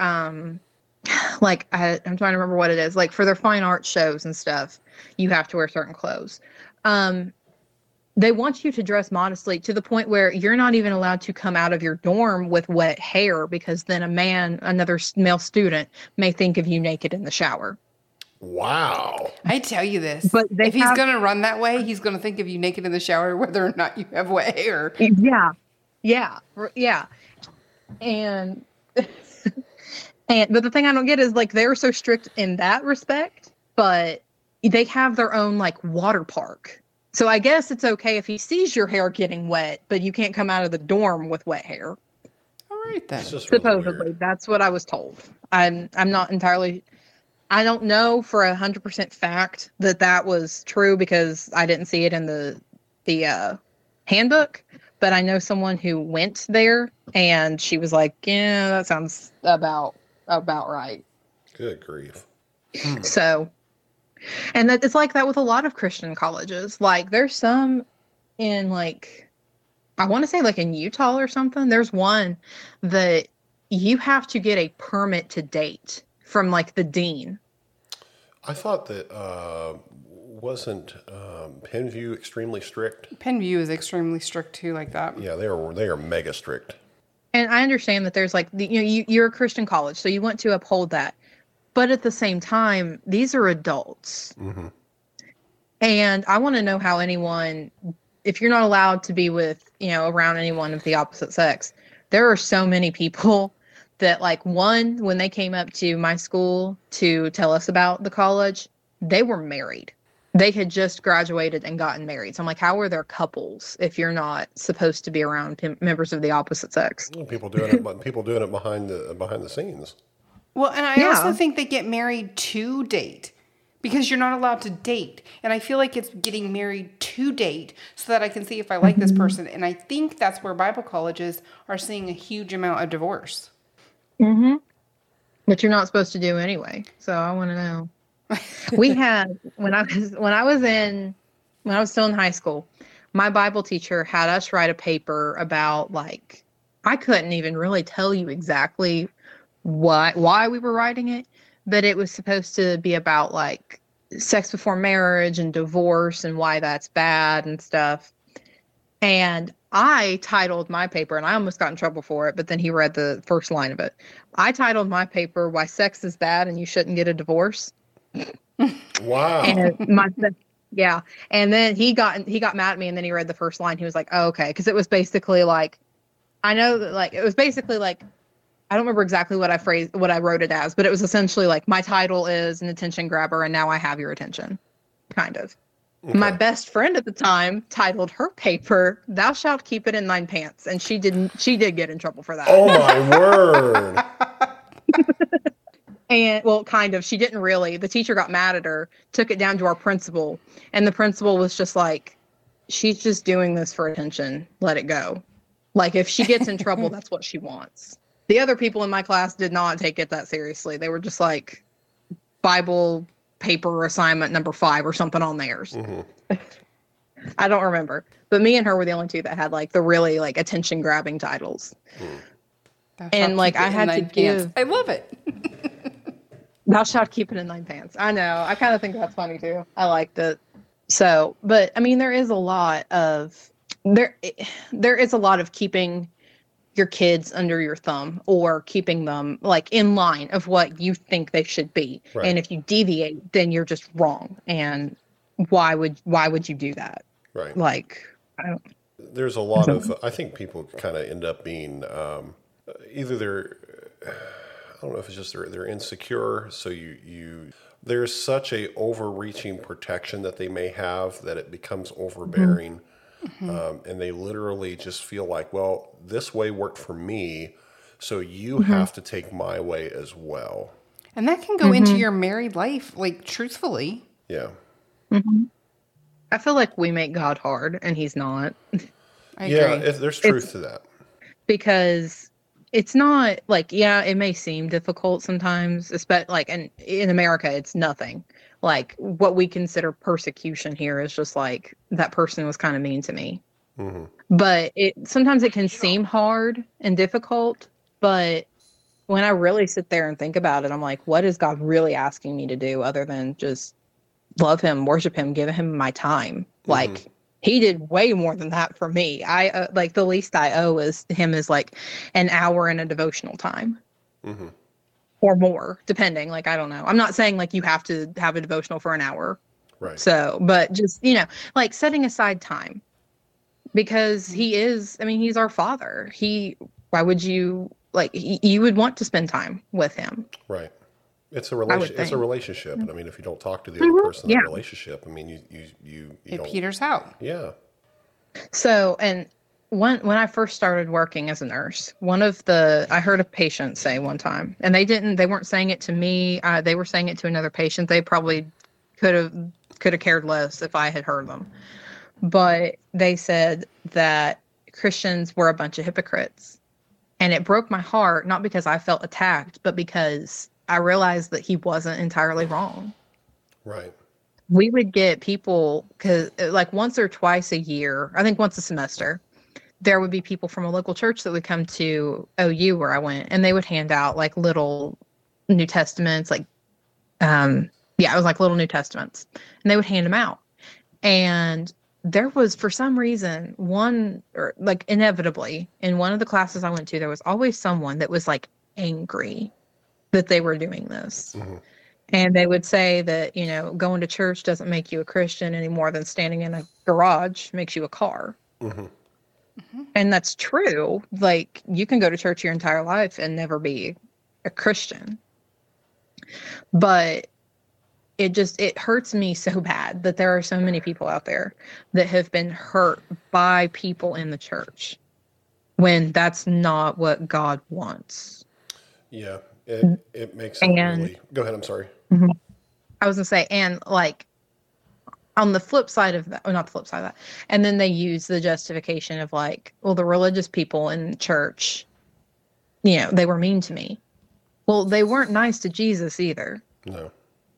like I'm trying to remember what it is. Like for their fine art shows and stuff, you have to wear certain clothes. They want you to dress modestly to the point where you're not even allowed to come out of your dorm with wet hair because then another male student may think of you naked in the shower. Wow. I tell you this. But if he's going to run that way, he's going to think of you naked in the shower whether or not you have wet hair. Yeah. Yeah. Yeah. And but the thing I don't get is like they're so strict in that respect, but they have their own like water park. So I guess it's okay if he sees your hair getting wet, but you can't come out of the dorm with wet hair. All right then. Supposedly, that's what I was told. I'm not entirely. I don't know for 100% fact that was true because I didn't see it in the handbook. But I know someone who went there, and she was like, "Yeah, that sounds about right." Good grief. So. And that it's like that with a lot of Christian colleges. Like there's some in like, I want to say like in Utah or something. There's one that you have to get a permit to date from like the dean. I thought that wasn't Penview extremely strict? Penview is extremely strict too, like that. Yeah, they are mega strict. And I understand that there's like you're a Christian college, so you want to uphold that. But at the same time, these are adults. Mm-hmm. And I want to know how anyone, if you're not allowed to be with, around anyone of the opposite sex, there are so many people that like when they came up to my school to tell us about the college, they were married. They had just graduated and gotten married. So I'm like, how are there couples if you're not supposed to be around members of the opposite sex? Well, people doing it behind the scenes. Well, and I also think they get married to date because you're not allowed to date. And I feel like it's getting married to date so that I can see if I like this person. And I think that's where Bible colleges are seeing a huge amount of divorce. Mm-hmm. But you're not supposed to do anyway. So I want to know. We had, when I was still in high school, my Bible teacher had us write a paper about like, I couldn't even really tell you exactly why we were writing it, but it was supposed to be about like sex before marriage and divorce and why that's bad and stuff. And I titled my paper, and I almost got in trouble for it, but then he read the first line of it. I titled my paper, "Why Sex is Bad and You Shouldn't Get a Divorce." Wow. And yeah. And then he got mad at me, and then he read the first line. He was like, "Oh, okay." Because it was basically like, I know that like, it was basically like, I don't remember exactly what I wrote it as, but it was essentially like, my title is an attention grabber and now I have your attention. Kind of. Okay. My best friend at the time titled her paper, "Thou shalt keep it in thine pants." And she did get in trouble for that. Oh my word. And well, kind of, she didn't really. The teacher got mad at her, took it down to our principal, and the principal was just like, "She's just doing this for attention. Let it go." Like if she gets in trouble, that's what she wants. The other people in my class did not take it that seriously. They were just like Bible paper assignment number 5 or something on theirs. Mm-hmm. I don't remember. But me and her were the only two that had like the really like attention grabbing titles. And like I had to give. I love it. Thou shalt keep it in thine pants. I know. I kind of think that's funny too. I liked it. So, but I mean, there is a lot of keeping your kids under your thumb or keeping them like in line of what you think they should be. Right. And if you deviate, then you're just wrong. And why would you do that? Right. Like, I don't. There's a lot of, I think people kind of end up being either they're, I don't know if it's just they're insecure. So there's such a overreaching protection that they may have that it becomes overbearing. And they literally just feel like, well, this way worked for me, so you have to take my way as well. And that can go into your married life, like truthfully. Yeah. I feel like we make God hard, and He's not. I Yeah, agree. there's truth to that. Because it's not like, yeah, it may seem difficult sometimes, especially like, and in America, it's nothing. Like what we consider persecution here is just like that person was kind of mean to me. But sometimes it can seem hard and difficult. But when I really sit there and think about it, I'm like, what is God really asking me to do other than just love Him, worship Him, give Him my time? Like, He did way more than that for me. I like the least I owe Him is like an hour in a devotional time. Or more, depending. Like, I don't know. I'm not saying like you have to have a devotional for an hour. Right. So, but just, like setting aside time, because He is, I mean, He's our Father. Why would you, like, you would want to spend time with Him. Right. It's a think. relationship. And I mean, if you don't talk to the other person in the relationship, I mean, you It don't. peters out. Yeah. So, and when I first started working as a nurse, I heard a patient say one time, and they weren't saying it to me. They were saying it to another patient. They probably could have cared less if I had heard them. But they said that Christians were a bunch of hypocrites. And it broke my heart, not because I felt attacked, but because I realized that he wasn't entirely wrong. Right. We would get people, because like once or twice a year, I think once a semester, there would be people from a local church that would come to OU where I went, and they would hand out like little New Testaments, like, it was like little New Testaments, and they would hand them out. And there was, for some reason, inevitably, in one of the classes I went to, there was always someone that was like angry that they were doing this. And they would say that, going to church doesn't make you a Christian any more than standing in a garage makes you a car. And that's true. Like, you can go to church your entire life and never be a Christian. But it hurts me so bad that there are so many people out there that have been hurt by people in the church when that's not what God wants. Yeah. It makes it really. Go ahead. I'm sorry. I was gonna say, and like on the flip side of that, or not the flip side of that, and then they use the justification of like, well, the religious people in church, they were mean to me. Well, they weren't nice to Jesus either. No.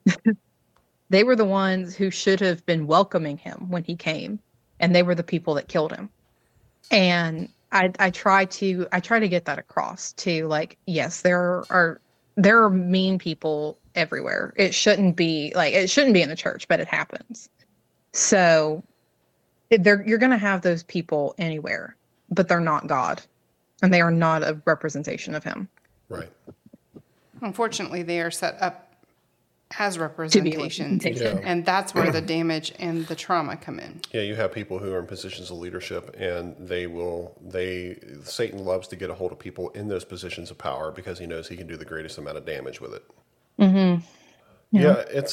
They were the ones who should have been welcoming him when he came, and they were the people that killed him. And I try to get that across to, like, yes, there are mean people everywhere. It shouldn't be in the church, but it happens. So you're going to have those people anywhere, but they're not God, and they are not a representation of him. Right. Unfortunately, they are set up as representation, and that's where the damage and the trauma come in. Yeah, you have people who are in positions of leadership, and Satan loves to get a hold of people in those positions of power because he knows he can do the greatest amount of damage with it. Yeah, it's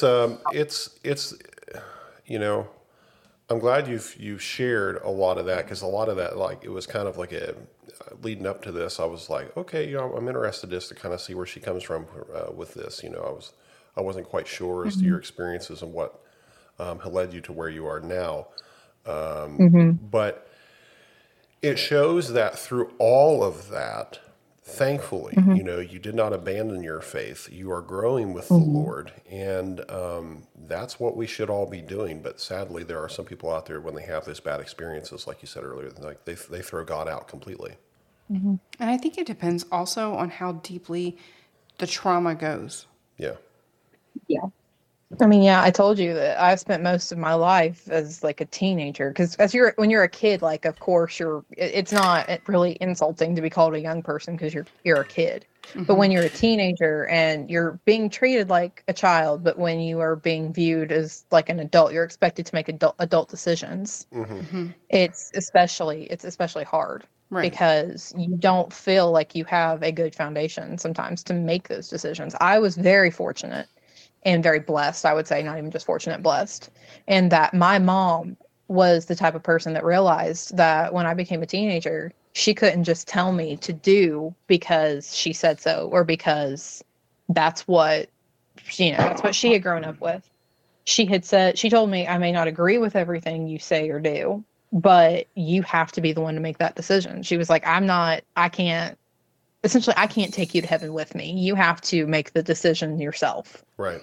I'm glad you've shared a lot of that, because a lot of that, like, it was kind of like leading up to this. I was like, okay, I'm interested just to kind of see where she comes from with this. I wasn't quite sure as to your experiences and what had led you to where you are now. But it shows that through all of that, thankfully, you did not abandon your faith. You are growing with the Lord, and that's what we should all be doing. But sadly, there are some people out there, when they have those bad experiences, like you said earlier, like they throw God out completely. And I think it depends also on how deeply the trauma goes. Yeah. Yeah. I mean, yeah, I told you that I spent most of my life as like a teenager. Because when you're a kid, like of course it's not really insulting to be called a young person because you're a kid. But when you're a teenager and you're being treated like a child, but when you are being viewed as like an adult, you're expected to make adult decisions. It's especially hard. Right. Because you don't feel like you have a good foundation sometimes to make those decisions. I was very fortunate and very blessed, I would say, not even just fortunate, blessed, and that my mom was the type of person that realized that when I became a teenager, she couldn't just tell me to do because she said so or because that's what she had grown up with. She told me, I may not agree with everything you say or do, but you have to be the one to make that decision. She was like, I can't take you to heaven with me. You have to make the decision yourself. Right.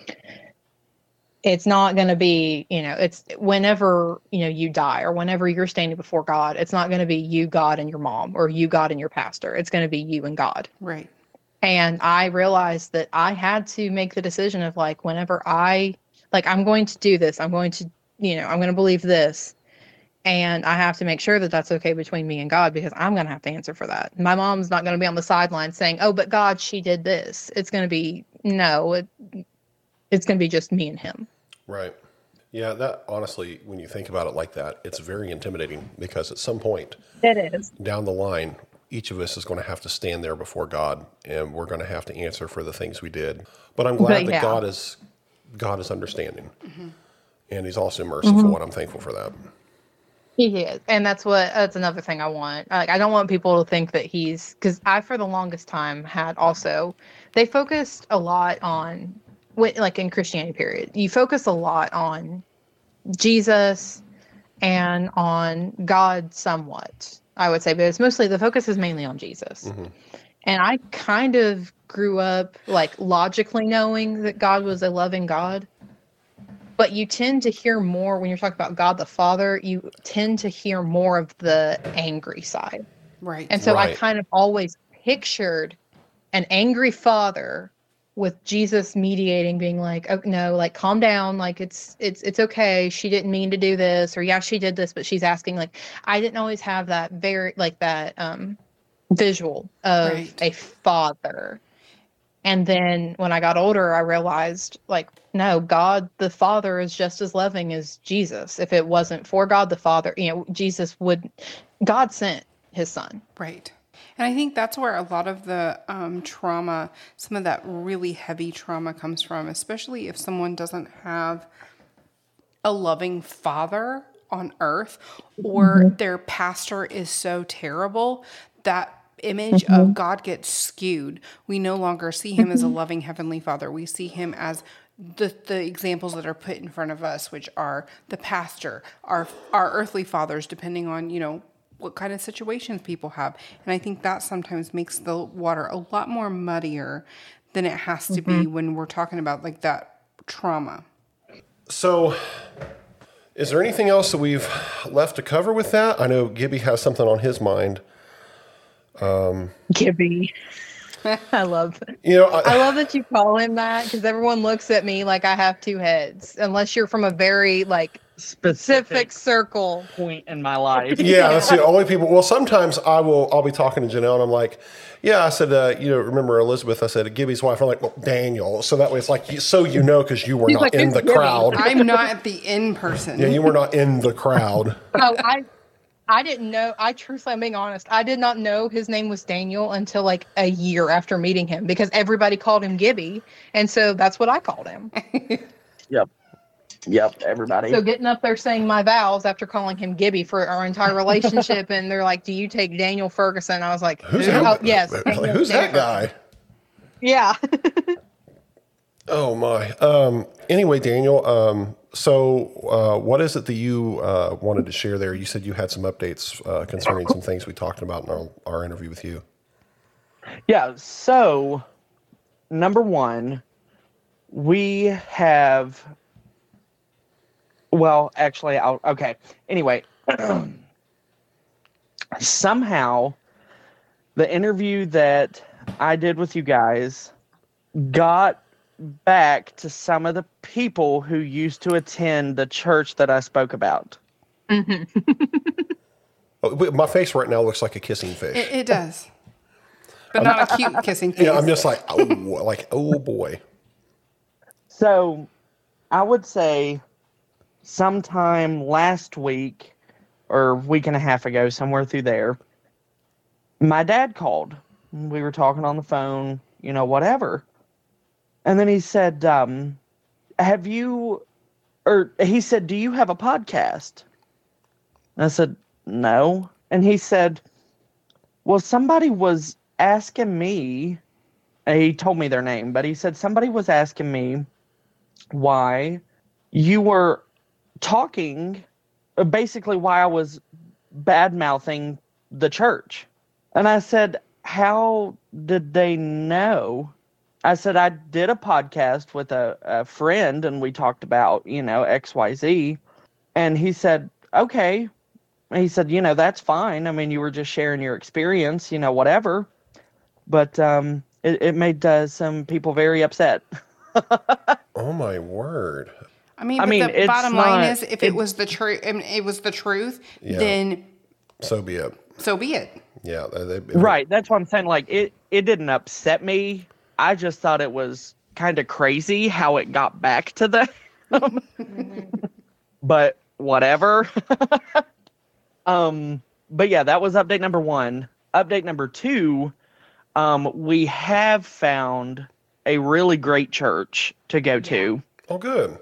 It's not going to be, it's whenever, you die or whenever you're standing before God, it's not going to be you, God, and your mom or you, God, and your pastor. It's going to be you and God. Right. And I realized that I had to make the decision of like, whenever I'm going to do this, I'm going to believe this. And I have to make sure that that's okay between me and God because I'm going to have to answer for that. My mom's not going to be on the sideline saying, oh, but God, she did this. It's going to be, it's going to be just me and him. Right. Yeah, that honestly, when you think about it like that, it's very intimidating because at some point it is down the line, each of us is going to have to stand there before God and we're going to have to answer for the things we did. But I'm glad that God is understanding and he's also merciful and I'm thankful for that. He is. And that's another thing I want. Like, I don't want people to think that because I, for the longest time, had also, they focused a lot on, like in Christianity period, you focus a lot on Jesus and on God somewhat, I would say, but the focus is mainly on Jesus. And I kind of grew up like logically knowing that God was a loving God. But you tend to hear more when you're talking about God the Father, you tend to hear more of the angry side. Right. And so I kind of always pictured an angry father with Jesus mediating, being like, oh, no, like, calm down. Like, it's okay. She didn't mean to do this. Or, yeah, she did this, but she's asking. Like, I didn't always have that visual of a father. And then when I got older, I realized, like, no, God the Father is just as loving as Jesus. If it wasn't for God the Father, God sent his son. Right. And I think that's where a lot of the trauma, some of that really heavy trauma comes from, especially if someone doesn't have a loving father on earth or their pastor is so terrible that image of God gets skewed. We no longer see him as a loving heavenly father. We see him as the examples that are put in front of us, which are the pastor, our earthly fathers, depending on, what kind of situations people have. And I think that sometimes makes the water a lot more muddier than it has to be when we're talking about like that trauma. So is there anything else that we've left to cover with that? I know Gibby has something on his mind. Gibby. I love it. I love that you call him that because everyone looks at me like I have two heads, unless you're from a very specific circle point in my life. Yeah, that's the only people. Well, sometimes I'll be talking to Janelle and I'm like, yeah, I said, remember Elizabeth? I said, Gibby's wife. I'm like, well, Daniel. So that way it's like, because you were not in the crowd. I'm not the in person. Yeah, you were not in the crowd. Oh, I didn't know. Truthfully, I'm being honest. I did not know his name was Daniel until like a year after meeting him because everybody called him Gibby. And so that's what I called him. Yep, everybody. So getting up there saying my vows after calling him Gibby for our entire relationship. And they're like, do you take Daniel Ferguson? I was like, who's that? Oh, yes. Who's that guy? Yeah. Oh, my. Anyway, Daniel, so what is it that you wanted to share there? You said you had some updates concerning some things we talked about in our interview with you. Yeah, so number one, we have... Well, actually, okay. Anyway, somehow the interview that I did with you guys got back to some of the people who used to attend the church that I spoke about. Oh, my face right now looks like a kissing face. It does. But not a cute kissing face. Yeah, I'm just like, oh boy. So I would say sometime last week or week and a half ago, somewhere through there, my dad called. We were talking on the phone, whatever. And then he said, he said, do you have a podcast? And I said, no. And he said, well, somebody was asking me, he told me their name, but he said somebody was asking me why you were talking, basically why I was bad-mouthing the church. And I said, how did they know? I said, I did a podcast with a friend and we talked about, XYZ. And he said, okay. He said, that's fine. I mean, you were just sharing your experience, whatever. But it made some people very upset. Oh my word. I mean, the bottom line is, if it was the truth, Yeah. then So be it. so be it. Yeah. Right. That's what I'm saying. Like, it didn't upset me. I just thought it was kind of crazy how it got back to them. But whatever. But yeah, that was update number 1. Update number 2, we have found a really great church to go to. Oh, good.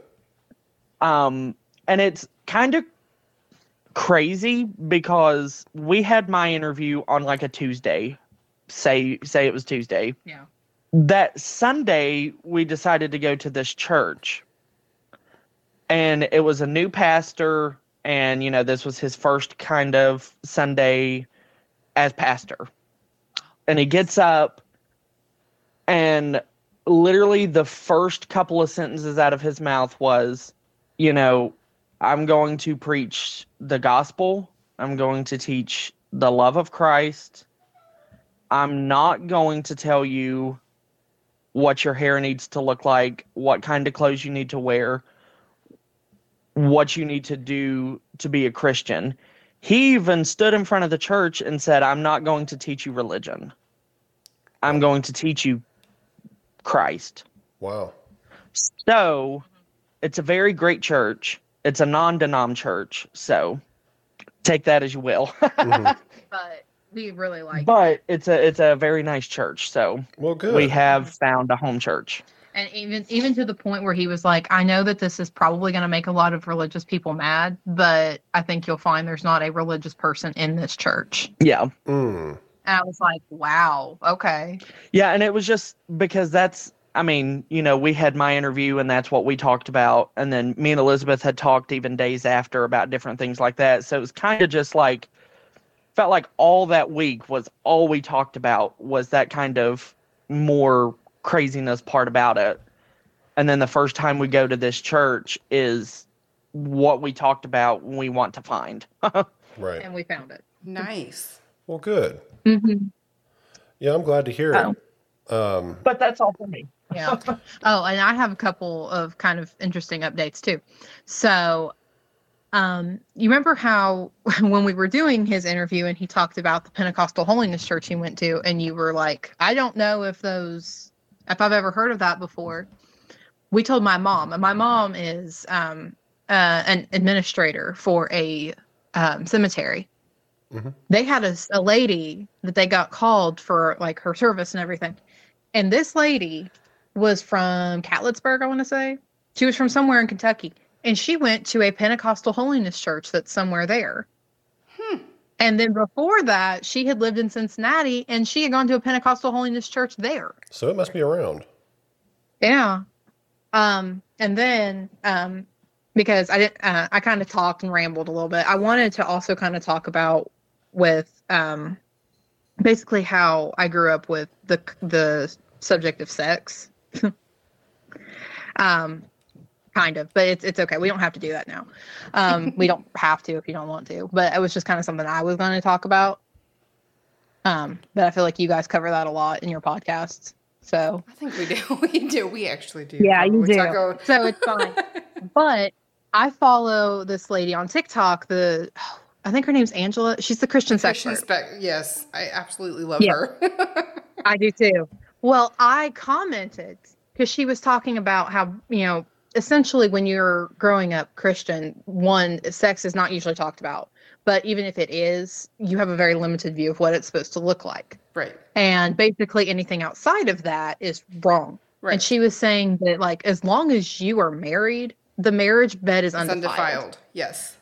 And it's kind of crazy because we had my interview on like a Tuesday. Say it was Tuesday. Yeah. That Sunday, we decided to go to this church. And it was a new pastor. And, this was his first kind of Sunday as pastor. And he gets up and literally the first couple of sentences out of his mouth was, I'm going to preach the gospel. I'm going to teach the love of Christ. I'm not going to tell you what your hair needs to look like, what kind of clothes you need to wear, what you need to do to be a Christian. He even stood in front of the church and said, I'm not going to teach you religion. I'm going to teach you Christ. Wow. So it's a very great church. It's a non-denom church. So take that as you will. Mm-hmm. But we really like it. But it's a very nice church. So Well, good. we have found a home church. And even to the point where he was like, I know that this is probably going to make a lot of religious people mad, but I think you'll find there's not a religious person in this church. Yeah. Mm. And I was like, wow, okay. Yeah, and it was just because we had my interview and that's what we talked about. And then me and Elizabeth had talked even days after about different things like that. So it was kind of just like, felt like all that week was all we talked about was that kind of more craziness part about it. And then the first time we go to this church is what we talked about when we want to find. Right. And we found it. Nice. Well, good. Mm-hmm. Yeah, I'm glad to hear it. But that's all for me. Yeah. Oh, and I have a couple of kind of interesting updates too. So, you remember how when we were doing his interview and he talked about the Pentecostal Holiness Church he went to, and you were like, I don't know if I've ever heard of that before. We told my mom, and my mom is an administrator for a cemetery. Mm-hmm. They had a lady that they got called for like her service and everything. And this lady was from Catlettsburg, I want to say. She was from somewhere in Kentucky. And she went to a Pentecostal Holiness Church that's somewhere there. And then before that, she had lived in Cincinnati, and she had gone to a Pentecostal Holiness Church there. So it must be around. Yeah. And then, because I kind of talked and rambled a little bit. I wanted to also kind of talk about with, basically how I grew up with the subject of sex. Kind of, but it's okay. We don't have to do that now. We don't have to if you don't want to, but it was just kind of something I was going to talk about. But I feel like you guys cover that a lot in your podcasts. So I think we do. We do. We actually do. yeah, you Probably do. taco. So it's fine. But I follow this lady on TikTok. I think her name's Angela. She's the Christian sex expert. Yes, I absolutely love Yeah. her. I do too. Well, I commented because she was talking about how, essentially when you're growing up Christian, sex is not usually talked about. But even if it is, you have a very limited view of what it's supposed to look like. Right. And basically anything outside of that is wrong. Right. And she was saying that, like, as long as you are married, the marriage bed is undefiled. Yes.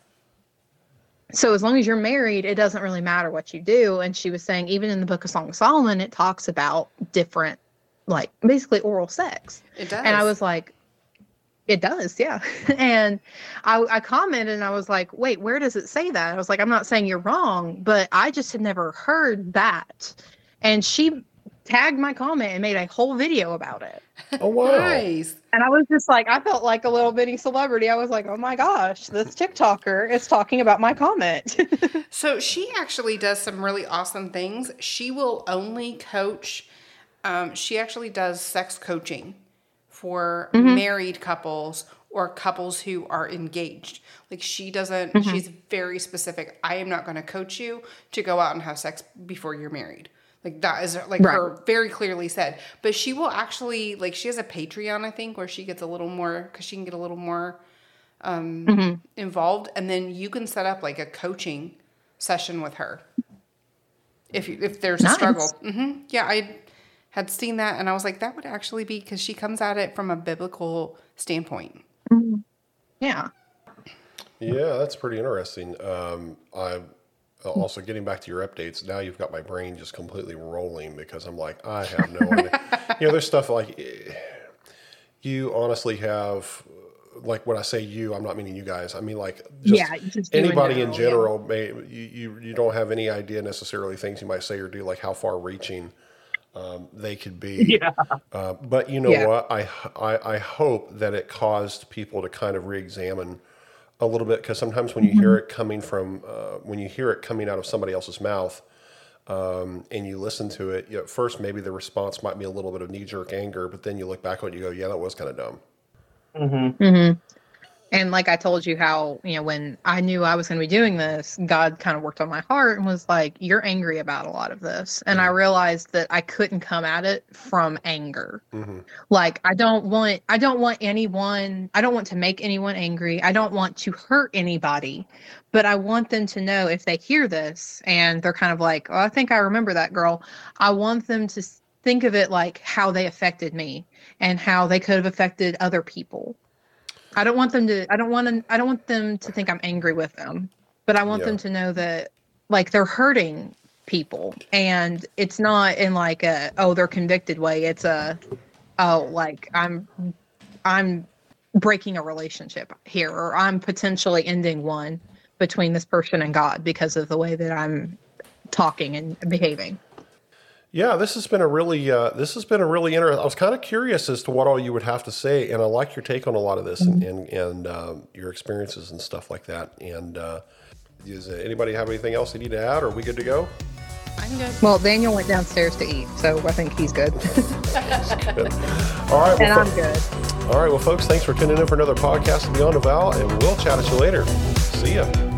So as long as you're married, it doesn't really matter what you do. And she was saying, even in the Book of Song of Solomon, it talks about different, like, basically oral sex. It does. And I was like, it does, yeah. And I commented and I was like, wait, where does it say that? I was like, I'm not saying you're wrong, but I just had never heard that. And she tagged my comment and made a whole video about it. Oh, wow. Nice. And I was just like, I felt like a little bitty celebrity. I was like, oh my gosh, this TikToker is talking about my comment. So she actually does some really awesome things. She will only coach. She actually does sex coaching for married couples or couples who are engaged. Like she doesn't, she's very specific. I am not going to coach you to go out and have sex before you're married. Like that is like her very clearly said, but she will actually, like, she has a Patreon, I think, where she gets a little more, cause she can get a little more, involved. And then you can set up like a coaching session with her. If there's a struggle. Yeah. I had seen that and I was like, that would actually be, cause she comes at it from a biblical standpoint. Yeah. Yeah. That's pretty interesting. Also, getting back to your updates, now you've got my brain just completely rolling because I'm like, I have no idea. There's stuff like you honestly have, like when I say you, I'm not meaning you guys. I mean like just anybody in general. You don't have any idea necessarily things you might say or do, like how far reaching they could be. Yeah. But you know what? I hope that it caused people to kind of re-examine a little bit, because sometimes when you hear it coming from, when you hear it coming out of somebody else's mouth, and you listen to it, at first maybe the response might be a little bit of knee-jerk anger, but then you look back on it and you go, yeah, that was kind of dumb. And like I told you how, when I knew I was going to be doing this, God kind of worked on my heart and was like, you're angry about a lot of this. And I realized that I couldn't come at it from anger. Like, I don't want to make anyone angry. I don't want to hurt anybody, but I want them to know if they hear this and they're kind of like, oh, I think I remember that girl. I want them to think of it like how they affected me and how they could have affected other people. I don't want them to think I'm angry with them, but I want them to know that, like, they're hurting people, and it's not in like they're convicted way. It's like I'm breaking a relationship here, or I'm potentially ending one between this person and God because of the way that I'm talking and behaving. Yeah, this has been a really interesting. I was kind of curious as to what all you would have to say, and I like your take on a lot of this and your experiences and stuff like that. And does anybody have anything else they need to add? Or are we good to go? I'm good. Well, Daniel went downstairs to eat, so I think he's good. Good. All right, and I'm good. All right, well, folks, thanks for tuning in for another podcast of Beyond the Vow, and we'll chat at you later. See ya.